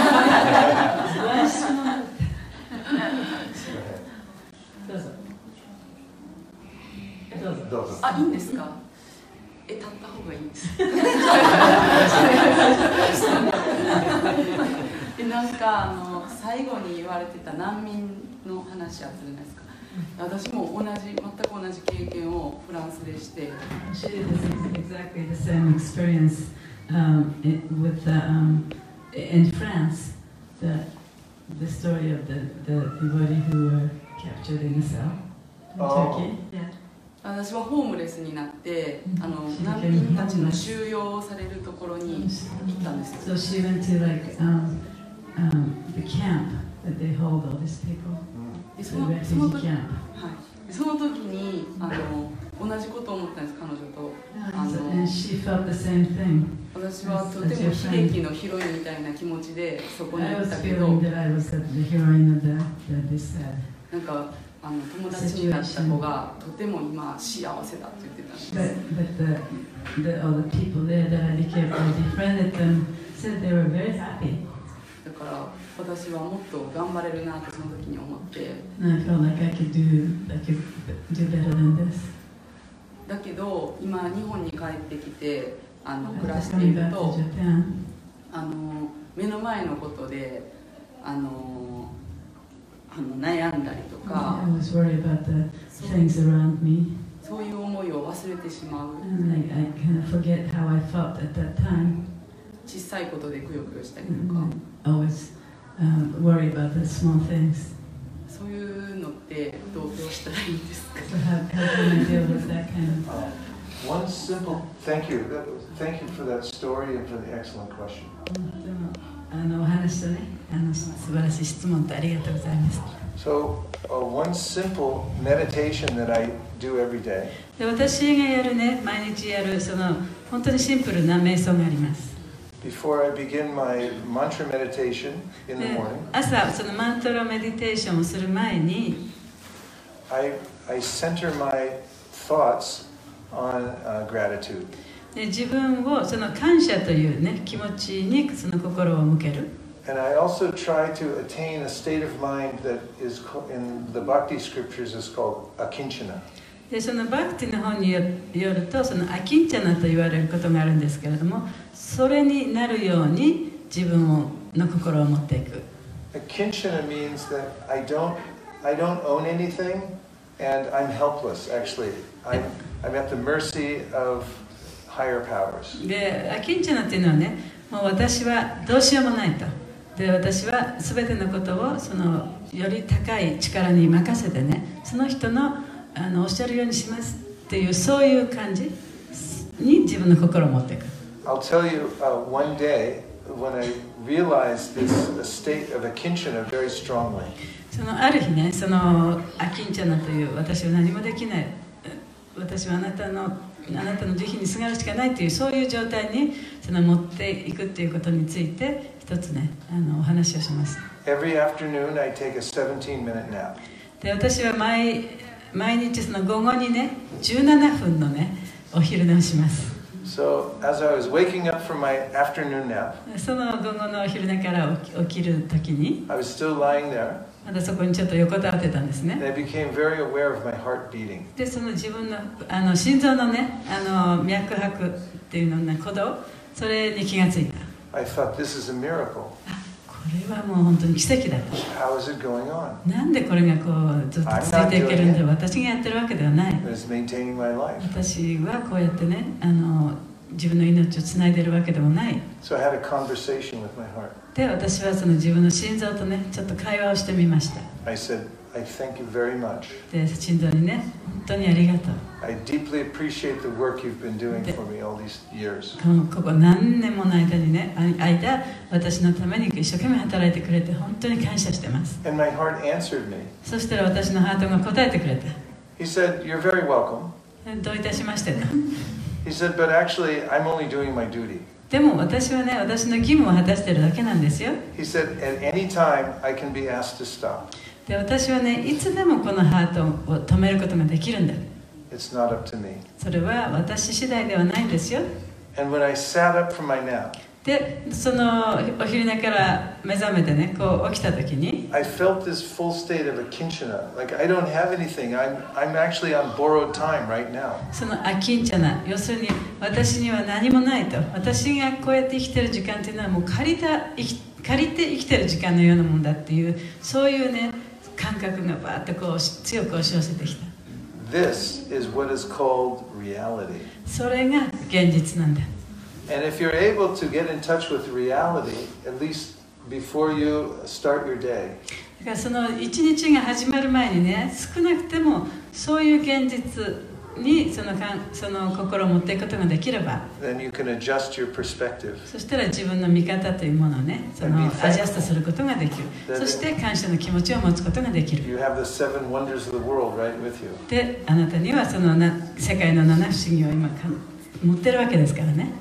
Go ahead. どうぞ。 どうぞ。どうぞ。 あ、いいんですか？え、立った方がいいんです。で、なんかあの最後に言われてた難民の話あったじゃないですか。私も同じ全く同じ経験をフランスでして。 She did exactly the same experience um, it, with the, um, in France. The the story of the the devotee who were captured in a cell in Turkey. Yeah. 私はホームレスになって、あの難民たちの収容されるところに行ったんですよ。 So she went to like um, um, the camp that they hold all these people. で The そのその refugee 時、 camp. はい、その時にあの同じことを思ったんです、彼女と。あ So, の and she felt the same thing. 私はとても悲劇のヒロインみたいな気持ちでそこに I 行っ was たけど、 feeling that I was the heroine of the, the this sad. なんかあの友達になった子がとても今幸せだって言ってたんです。 But, but the, the, all the people there that I became, I befriended them, said they were very happy. だから私はもっと頑張れるなってその時に思って。 And I felt like I could do, I could do better than this. だけど今日本に帰ってきてあの暮ら After してい coming る back と to Japan, あの目の前のことであのあの悩んだりとか I was worried about the things around me, そういう思いを忘れてしまう。 and I, I kind of forget how I felt at that time. 小さいことでくよくよしたりとか、 And always um, worry about the small things. そういうのってどうどうしたらいいんですか？ So how, how can I deal with that kind of... One simple, thank you. That was, thank you for that story and for the excellent question. でもあのお話とね、あの素晴らしい質問とありがとうございます。 So, uh, one simple meditation that I do every day で私がやるね、毎日やるその本当にシンプルな瞑想があります。 before I begin my mantra meditation in the で morning. 朝そのマントラメディテーションをする前に、 I, I center my thoughts on uh, gratitude. で自分をその感謝というね気持ちにその心を向ける。 And I also try to attain a state of mind that is co- in the Bhakti scriptures is called akinchana. でそのバクティの本によるとそのアキンチャナと言われることがあるんですけれども、それになるように自分をの心を持っていく。 Akinchana means that I don't, I don't own anything and I'm helpless actually. I'm, I'm at the mercy of higher powers. でアキンチャナっていうのはね、もう私はどうしようもないと。で私は全てのことをそのより高い力に任せてね、その人のあのおっしゃるようにしますっていうそういう感じに自分の心を持っていく。 I'll tell you uh, one day when I realized this state of akinchana very strongly. そのある日ね、そのアキンチャナという私は何もできない、私はあなたのあなたの慈悲にすがるしかないというそういう状態にその持っていくっていうことについて一つねあのお話をします。 Every afternoon I take a seventeen minute nap. で私は毎毎日その午後にねじゅうななふんのねお昼寝をします。 So as I was waking up from my afternoon nap, その午後のお昼寝から起き起きる時に I was still lying there まだそこにちょっと横たわってたんですね。 and I became very aware of my heart beating. でその自分のあの心臓のねあの脈拍っていうのね鼓動それに気がついた。 I thought this is a miracle. これはもう本当に奇跡だと。 How is it going on? なんでこれがこうずっと続いていけるんだろう。私がやってるわけではない。 It is maintaining my life. 私はこうやってねあの自分の命をつないでいるわけでもない。 So I had a conversation with my heart. で私はその自分の心臓とねちょっと会話をしてみました。 I said, I thank you very much. で心臓にね本当にありがとう。 I deeply appreciate the work you've been doing for me all these years. ここ何年もの間にね間私のために一生懸命働いてくれて本当に感謝してます。 And my heart answered me. そしたら私のハートが答えてくれた。 He said, you're very welcome. どういたしましてね。 He said, but actually, I'm only doing my duty. でも私はね、私の義務を果たしているだけなんですよ。 He said, at any time I can be asked to stop. で、私はね、いつでもこのハートを止めることができるんだ。 It's not up to me. それは私次第ではないんですよ。 And when I sat up from my nap, で、そのお昼寝から目覚めてね、こう起きた時に I felt this full state of a kinchana. Like I don't have anything. I'm, I'm actually on borrowed time right now. そのアキンチャナ、要するに私には何もないと、私がこうやって生きてる時間っていうのはもう借りた生き借りて生きてる時間のようなもんだっていう、そういうね感覚がバーッとこう強く押し寄せてきた。 This is what is called reality. それが現実なんだ。 And if you're able to get in touch with reality, at least before you start your day, だからその一日が始まる前にね、少なくてもそういう現実にそのかんその心を持っていくことができれば、 then you can adjust your perspective. そしたら自分の見方というものをね、そのアジャストすることができる。そして感謝の気持ちを持つことができる。 You have the seven wonders of the world right with you. で、あなたにはそのな世界の七不思議を今か持ってるわけですからね。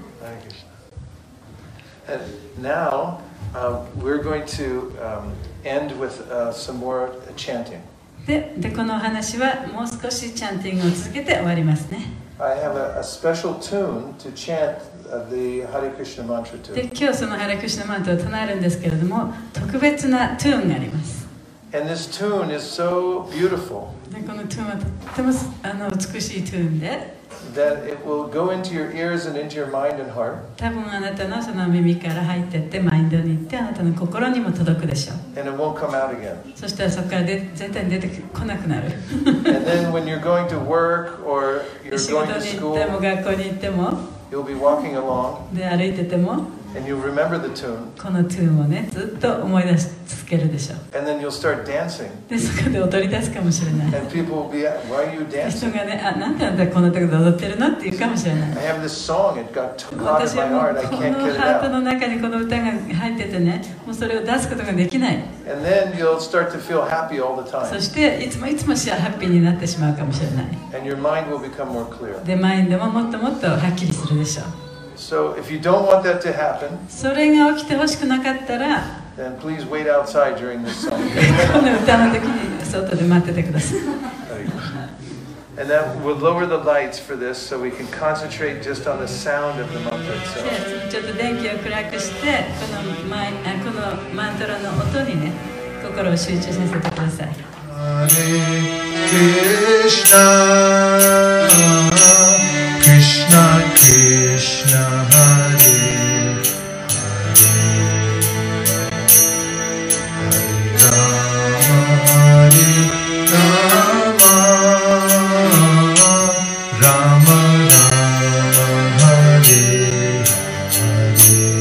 And now um, we're going to um, end with uh, some more chanting. で、でこのお話はもう少しチャンティングを続けて終わりますね。 I have a, a special tune to chant uh, the Hare Krishna mantra で、 to. 今日そのハレクシナマントを唱えるんですけれども、特別なトゥーンがあります。 And this tune is so beautiful で、このトゥーンはとってもあの美しいトゥーンで、 that it will go into your ears and into your mind and heart. 多分あなたのその耳から入っていってマインドに行ってあなたの心にも届くでしょう。 And it won't come out again. そしたらそこからで絶対に出てこなくなる。 And then when you're going to work or で you're 仕 going 事 to に行っても school, 学校に行っても you'll be walking along で歩いてても and you'll remember the tune. このトゥーンをねずっと思い出し続けるでしょう。 And then you'll start dancing. でそこで踊り出すかもしれない。 And people will be, why are you 人 dancing? がね、あ、なんであんたこんなとこで踊ってるのって言うかもしれない。 I have this song, it got caught in 私 my は heart, も I うこ can't の get it ハート out. の中にこの歌が入っててね、もうそれを出すことができない。 And then you'll start to feel happy all the そ time. していつもいつも幸ハッピーになってしまうかもしれない。 And your mind will become more clear. で、マインドももっともっとはっきりするでしょう。 So if you don't want that to happen, それが起きてほしくなかったら、 then please wait outside during this song. この歌の時に外で待っててください。 And then we'll lower the lights for this so we can concentrate just on the sound of the mantra で itself. ちょっと電気を暗くしてこのマイあこのマントラの音にね心を集中させてください。 Hare Krishna, Krishna Krishna, Hare Hare, Hare Rama, Rama Rama Rama, Hare Hare.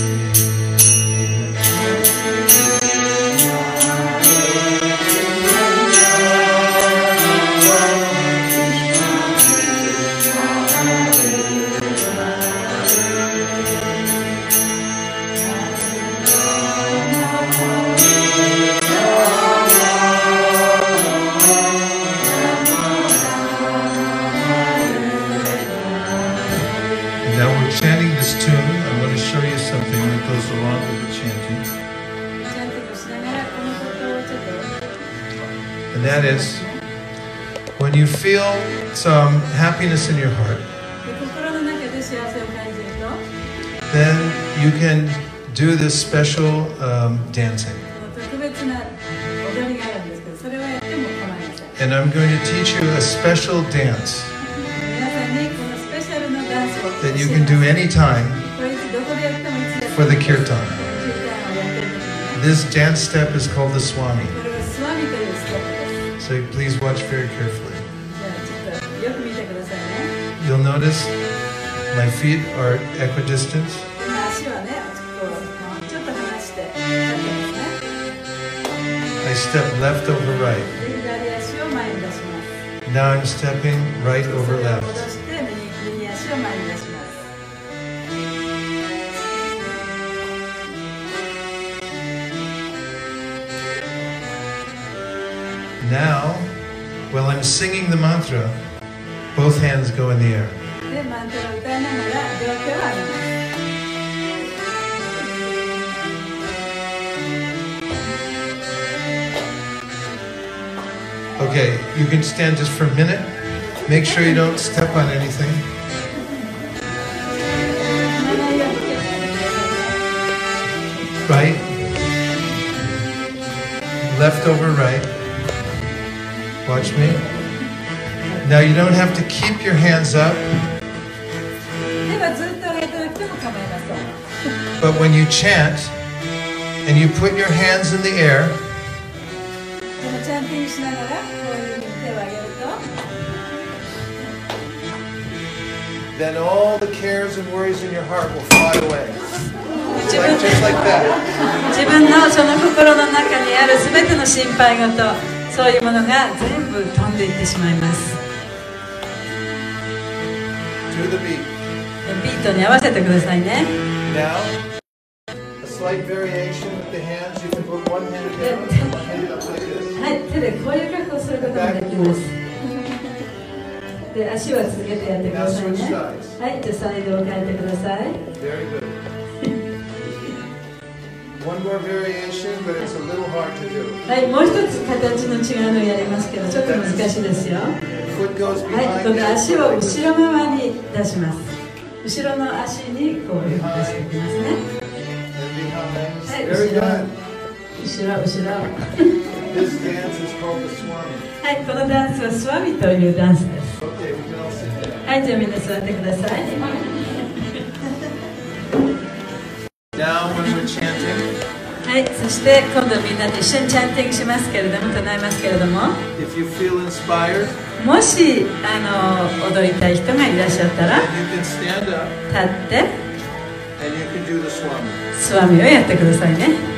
Now we're chanting this tune. I want to show you something that goes along with the chanting. チャンティングしながらこのことをちょっと And that is, when you feel some happiness in your heart, で心の中で幸せを感じると then you can do this special um, dancing. この特別な踊りがあるんですけどそれはやっても構いません。 And I'm going to teach you a special dance 皆さんにこのスペシャルなダンスを that you can do anytime これいつどこでやってもいつやっても for the kirtan. キュータンをやってる時にね This dance step is called the Swami. これはスワミというステップです。 So please watch very carefully. じゃあちょっとよく見てくださいね。 You'll notice my feet are equidistant. 今足はねこうちょっと離して立ってますね。 I step left over right. で左足を前に出します。 Now I'm stepping right そ over れを left. 戻して右右足を前に出します。 Now, while I'm singing the mantra, both hands go in the air. でマントラを歌いながら両手を上げます。 Okay, you can stand just for a minute. Make sure you don't step on anything. Right. Left over right. Watch me. Now you don't have to keep your hands up. But when you chant and you put your hands in the air, then all the cares and worries in your heart will fly away. Like, just like that. 自分のその心の中にあるすべての心配事、そういうものが全部飛んでいってしまいます。 To the beat. ビートに合わせてくださいね。 Now, a slight variation with the hands. You can put one hand down, one hand up like this. はい、手でこういう格好をすることができます。で、足は続けてやってくださいね。はい、じゃあサイドを変えてください。 Very good. One more variation, but it's a little hard to do. はい、もう一つ形の違うのをやりますけど、ちょっと難しいですよ。はい、今度足を後ろ側に出します。後ろの足にこういうふうに出していきますね。はい、後ろ、後ろ、後ろ。はい、このダンスはスワミというダンスです。はい、じゃあみんな座ってください。 Now when we're chanting, はい、そして今度みんなで一緒にチャンティングしますけれども、唱えますけれども、 if you feel inspired, もしあの踊りたい人がいらっしゃったら、 then you can stand up 立って and you can do the swami. スワミをやってくださいね。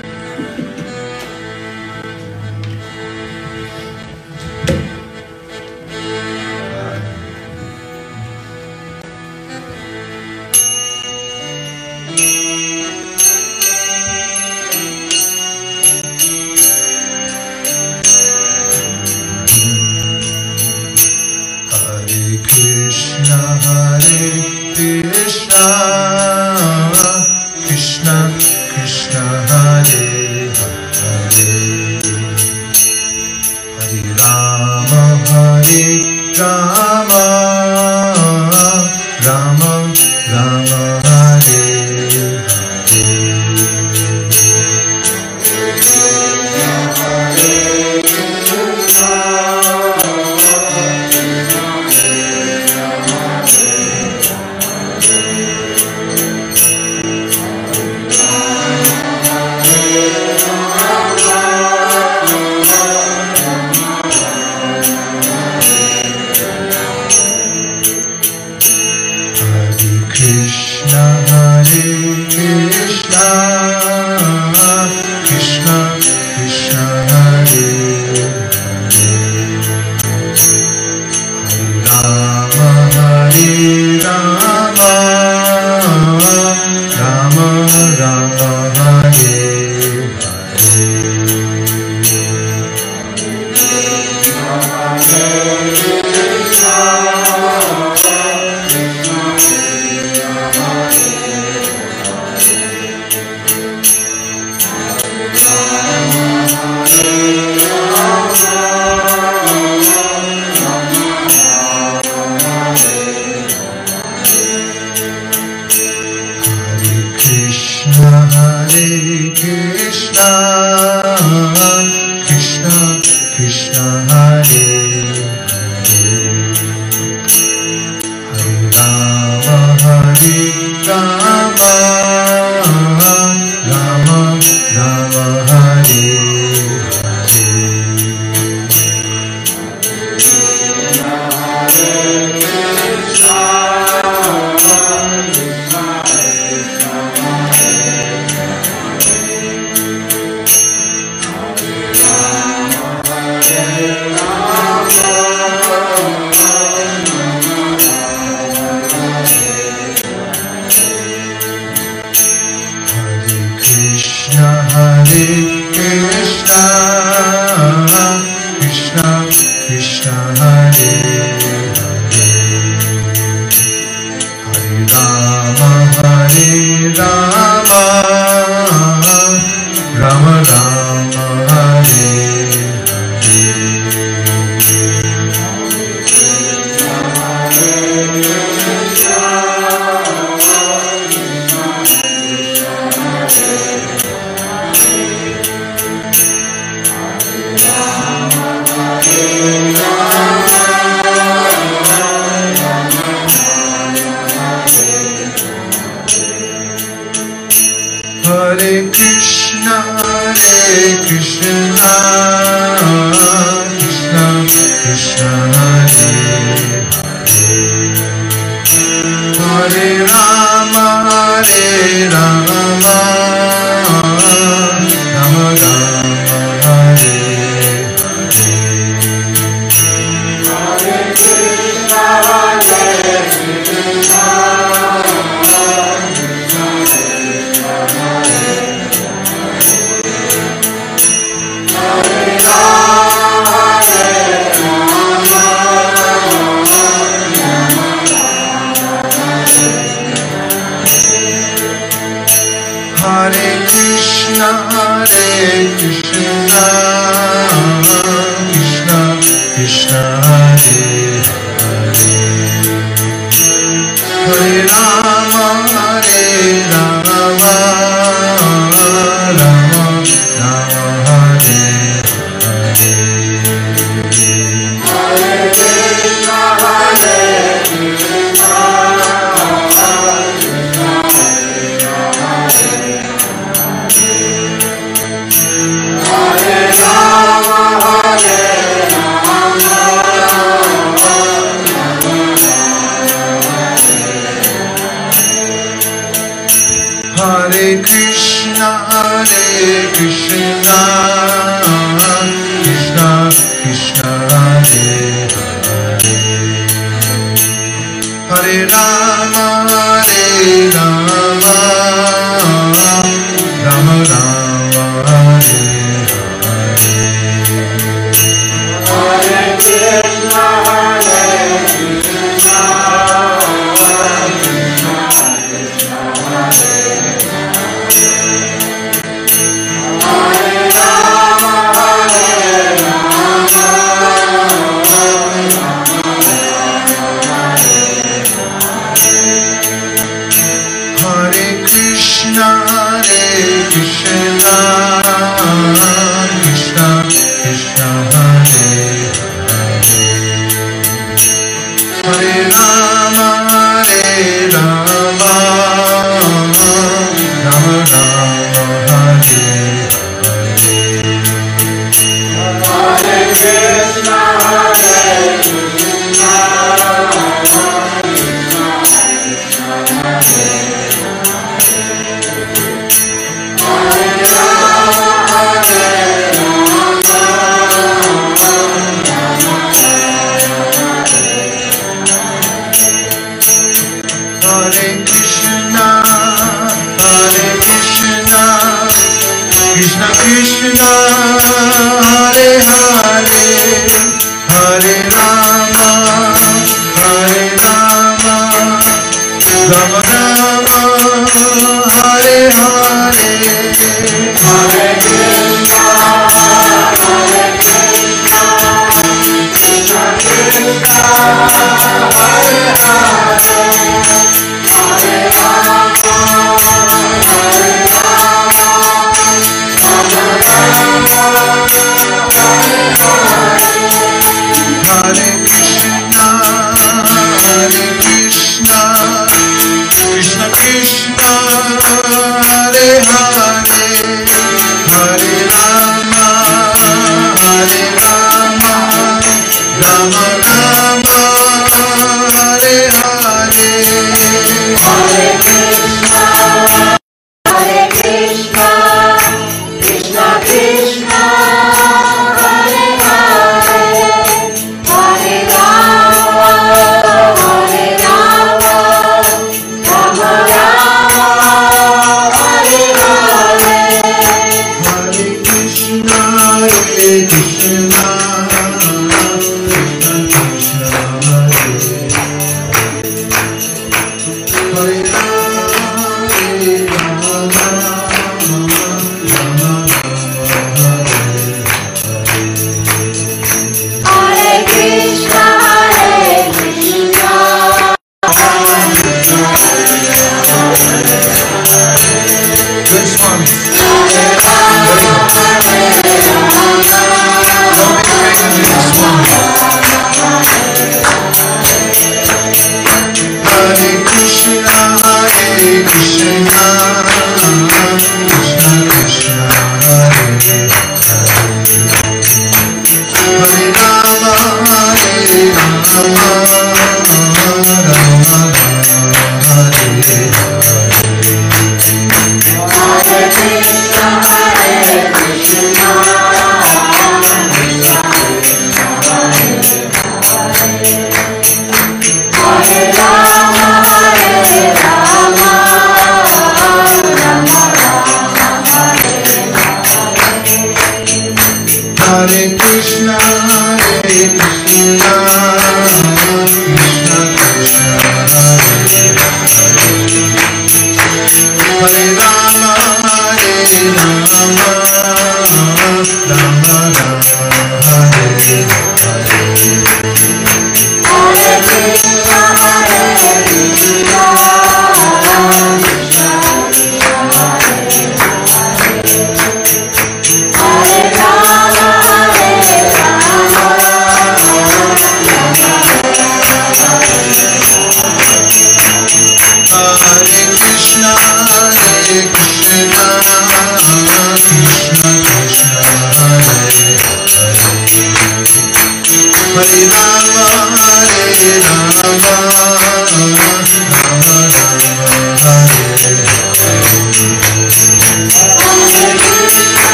Hare Rama, Hare Rama.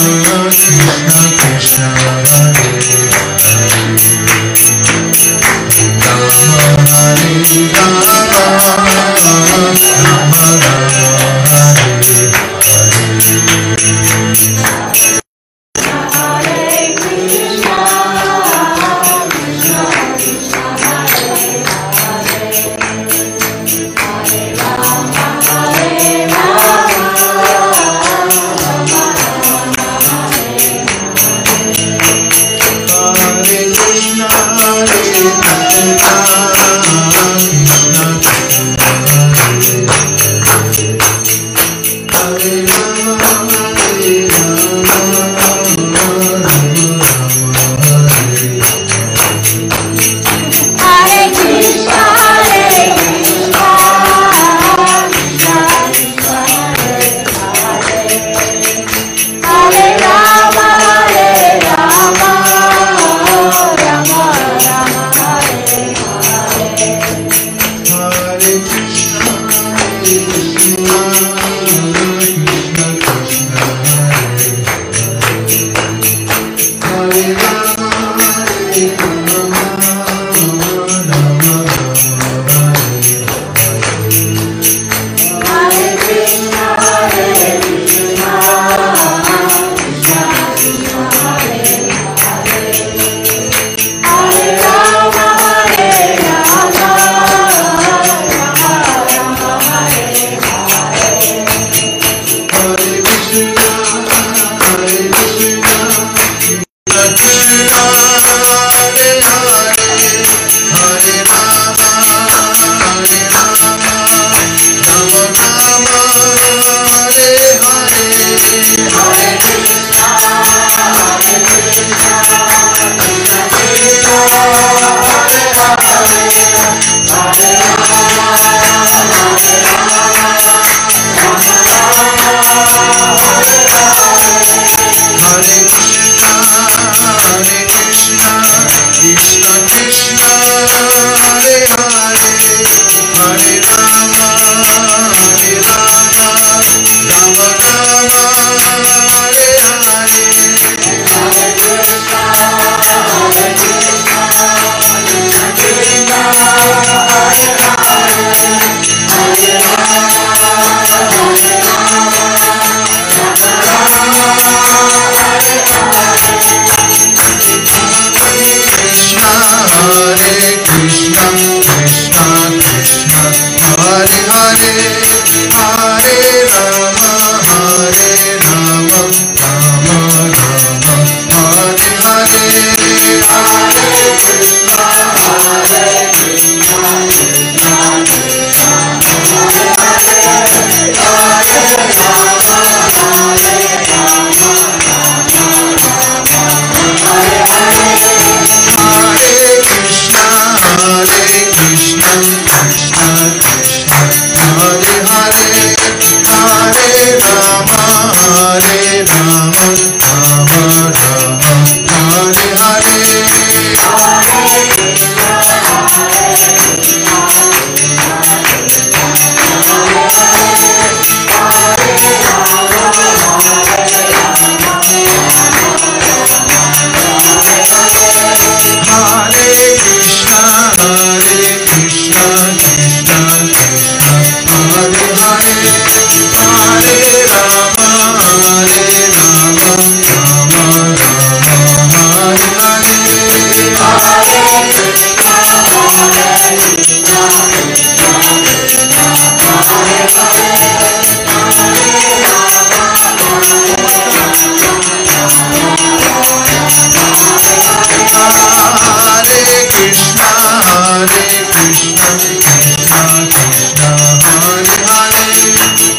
Hare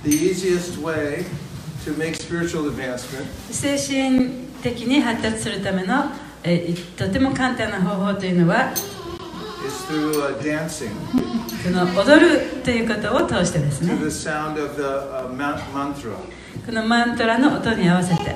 the easiest way to make spiritual advancement 精神的に発達するための、えー、とても簡単な方法というのは is through uh, dancing その踊るということを通してですね to the sound of the uh, ma- mantra このマントラの音に合わせて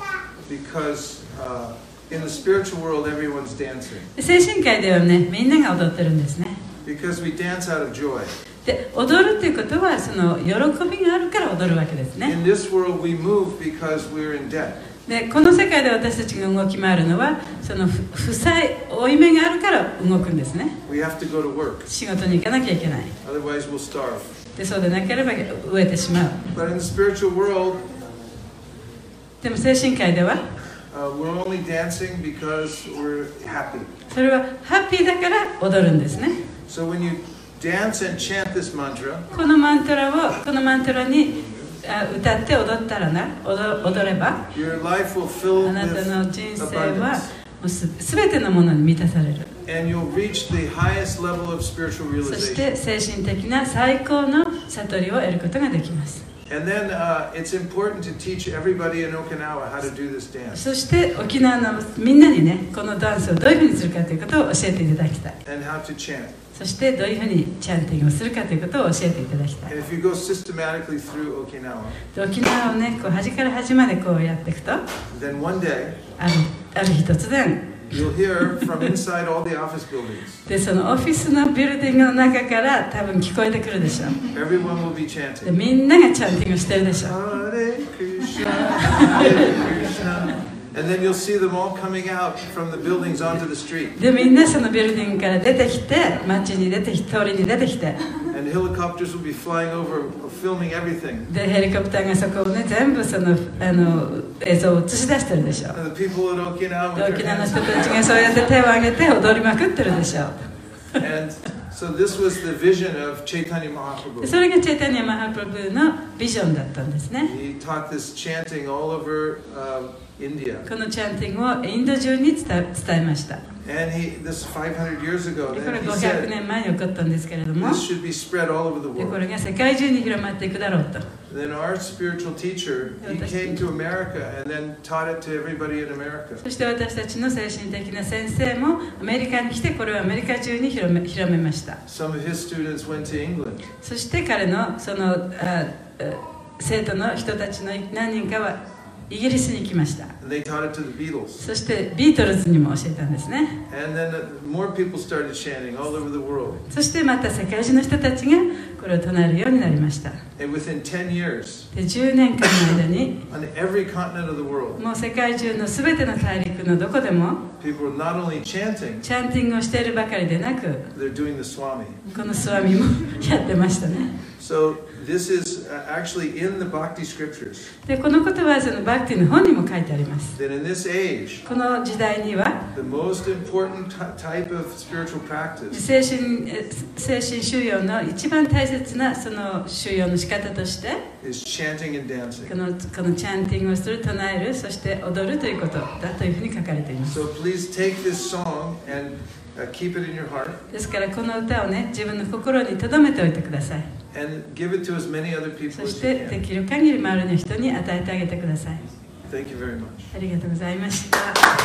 because uh, in the spiritual world everyone's dancing 精神界ではねみんなが踊ってるんですね because we dance out of joy で踊るということはその喜びがあるから踊るわけですね in this world we move because we're in debt でこの世界で私たちが動き回るのはその負債負い目があるから動くんですね we have to go to work 仕事に行かなきゃいけない otherwise we'll starve でそうでなければ飢えてしまう but in the spiritual world でも精神界では uh, we're only dancing because we're happy それはハッピーだから踊るんですね so when you dance and chant this mantra このマントラをこのマントラに歌って踊ったらな 踊, 踊れば your life will fill あなたの人生は with すべてのものに満たされる and you'll reach the highest level of spiritual そし realization て精神的な最高の悟りを得ることができます and then uh, it's important to teach everybody in Okinawa how to do this dance そして沖縄のみんなにねこのダンスをどういうふうにするかということを教えていただきたい and how to chant そしてどういうふうにチャンティングをするかということを教えていただきたい and if you go systematically through Okinawa で沖縄をねこう端から端までこうやっていくと then one day あるある日突然 you'll hear from inside all the office buildings でそのオフィスのビルディングの中から多分聞こえてくるでしょう everyone will be で chanting みんながチャンティングしてるでしょう Hare Krishna Hare Krishna and then you'll see them all coming out from the buildings onto the street でみんなそのビルディングから出てきて街に出てきて通りに出てきて and helicopters will be flying over filming everything でヘリコプターがそこをね全部そのあの映像を映し出してるでしょう and the people in Okinawa で with 沖 their 縄の hands 人たちがそうやって手を挙げて踊りまくってるでしょう and so this was the vision of Chaitanya で Mahaprabhu それがチェイタニア・マハプラブのビジョンだったんですね he taught this chanting all over uh, India このチャンティングをインド中に伝え、伝えました and he this five hundred years ago でこれ then he ごひゃく said 年前に起こったんですけれども this should be spread all over the でこ world れが世界中に広まっていくだろうと then our spiritual teacher he came to America and then taught it to everybody in America そして私たちの精神的な先生もアメリカに来てこれをアメリカ中に広め、広めました some of his students went to England そして彼のそのああ生徒の人たちの何人かはイギリスに行きました and they taught it to the Beatles そしてビートルズにも教えたんですね and then more people started chanting all over the world そしてまた世界中の人たちがこれを唱えるようになりました and within ten years でじゅうねんかんの間に on every continent of the world もう世界中のすべての大陸のどこでも people were not only chanting チャンティングをしているばかりでなく they're doing the Swami このスワミもやってましたね so this is actually in the Bhakti scriptures でこのことはそのバクティの本にも書いてあります that in this age この時代には the most important type of spiritual practice 精神精神修養の一番大切なその修養の仕方として is chanting and dancing このこのチャンティングをする唱えるそして踊るということだというふうに書かれています so please take this song and uh, keep it in your heart ですからこの歌をね自分の心に留めておいてください and give it to as many other people そ as し you てで can きる限り周りの人に与えてあげてください thank you very much ありがとうございました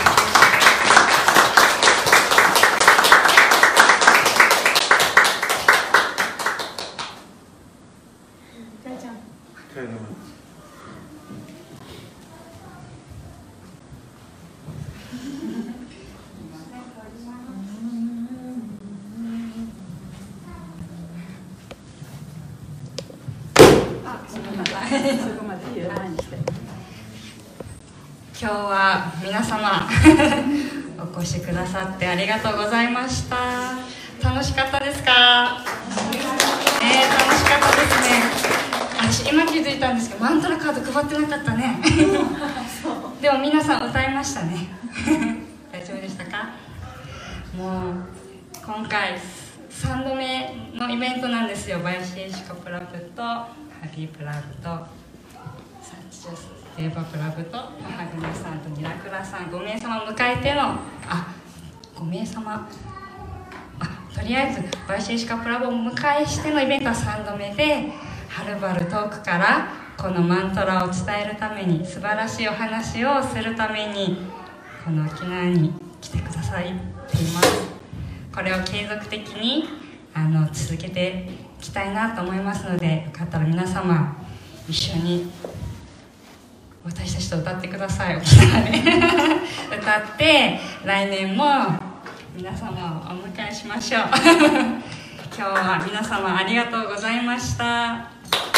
今日は皆様お越しくださってありがとうございました。楽しかったですか？ね、楽しかったですね。私今気づいたんですけどマントラカード配ってなかったねでも皆さん歌いましたね大丈夫でしたか？もう今回さんどめのイベントなんですよ。バイシエシコプラブとハリープラブとサッチジャスデーバプラブと母グネさんとミラクラさんごめいさまを迎えてのあごめいさまあとりあえずバイシエシカプラブをお迎えしてのイベントはさんどめではるばる遠くからこのマントラを伝えるために、素晴らしいお話をするためにこの沖縄に来てくださいっています。これを継続的にあの続けていきたいなと思いますので、よかったら皆様一緒に私たちと歌ってください。沖縄で歌って来年も皆様をお迎えしましょう。今日は皆様ありがとうございました。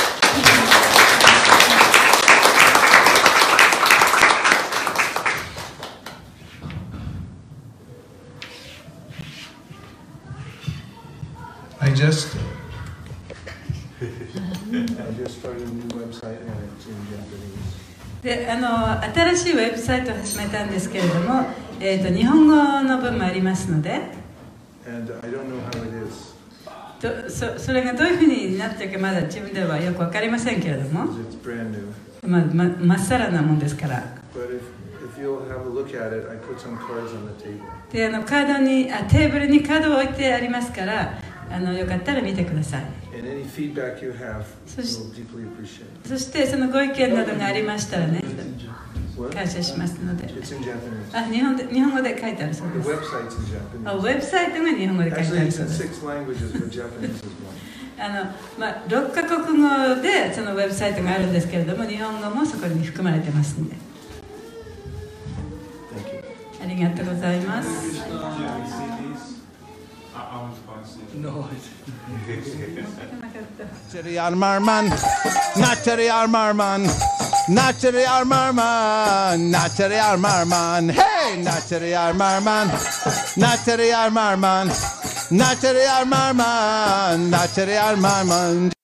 I just I just started a new website and it's in Japanese. であの新しいウェブサイトを始めたんですけれども、えー、と日本語の文もありますので、 And I don't know how it is. と そ, それがどういうふうになっているかまだ自分ではよく分かりませんけれども、 Because it's brand new. まままっさらなもんですから。 But if, if you'll have a look at it, I put some cards on the table. であのカードにあテーブルにカードを置いてありますから、あのよかったら見てください。 And any feedback you have, そし we'll deeply appreciate. そしてそのご意見などがありましたらね、 What? 感謝しますので。 It's in Japanese. あ日本で日本語で書いてあるそう The です。 website's in あ Japanese. ウェブサイトが日本語で書いてあ Actually, る it's そう in です。 six languages, but Japanese is one. あのまあ、ろっカ国語でそのウェブサイトがあるんですけれども、日本語もそこに含まれてますので。 Thank you. ありがとうございます。 No. Natchery Armarman, Natchery Armarman, Natchery Armarman, Natchery Armarman, hey, Natchery Armarman, Natchery Armarman, Natchery Armarman, Natchery Armarman.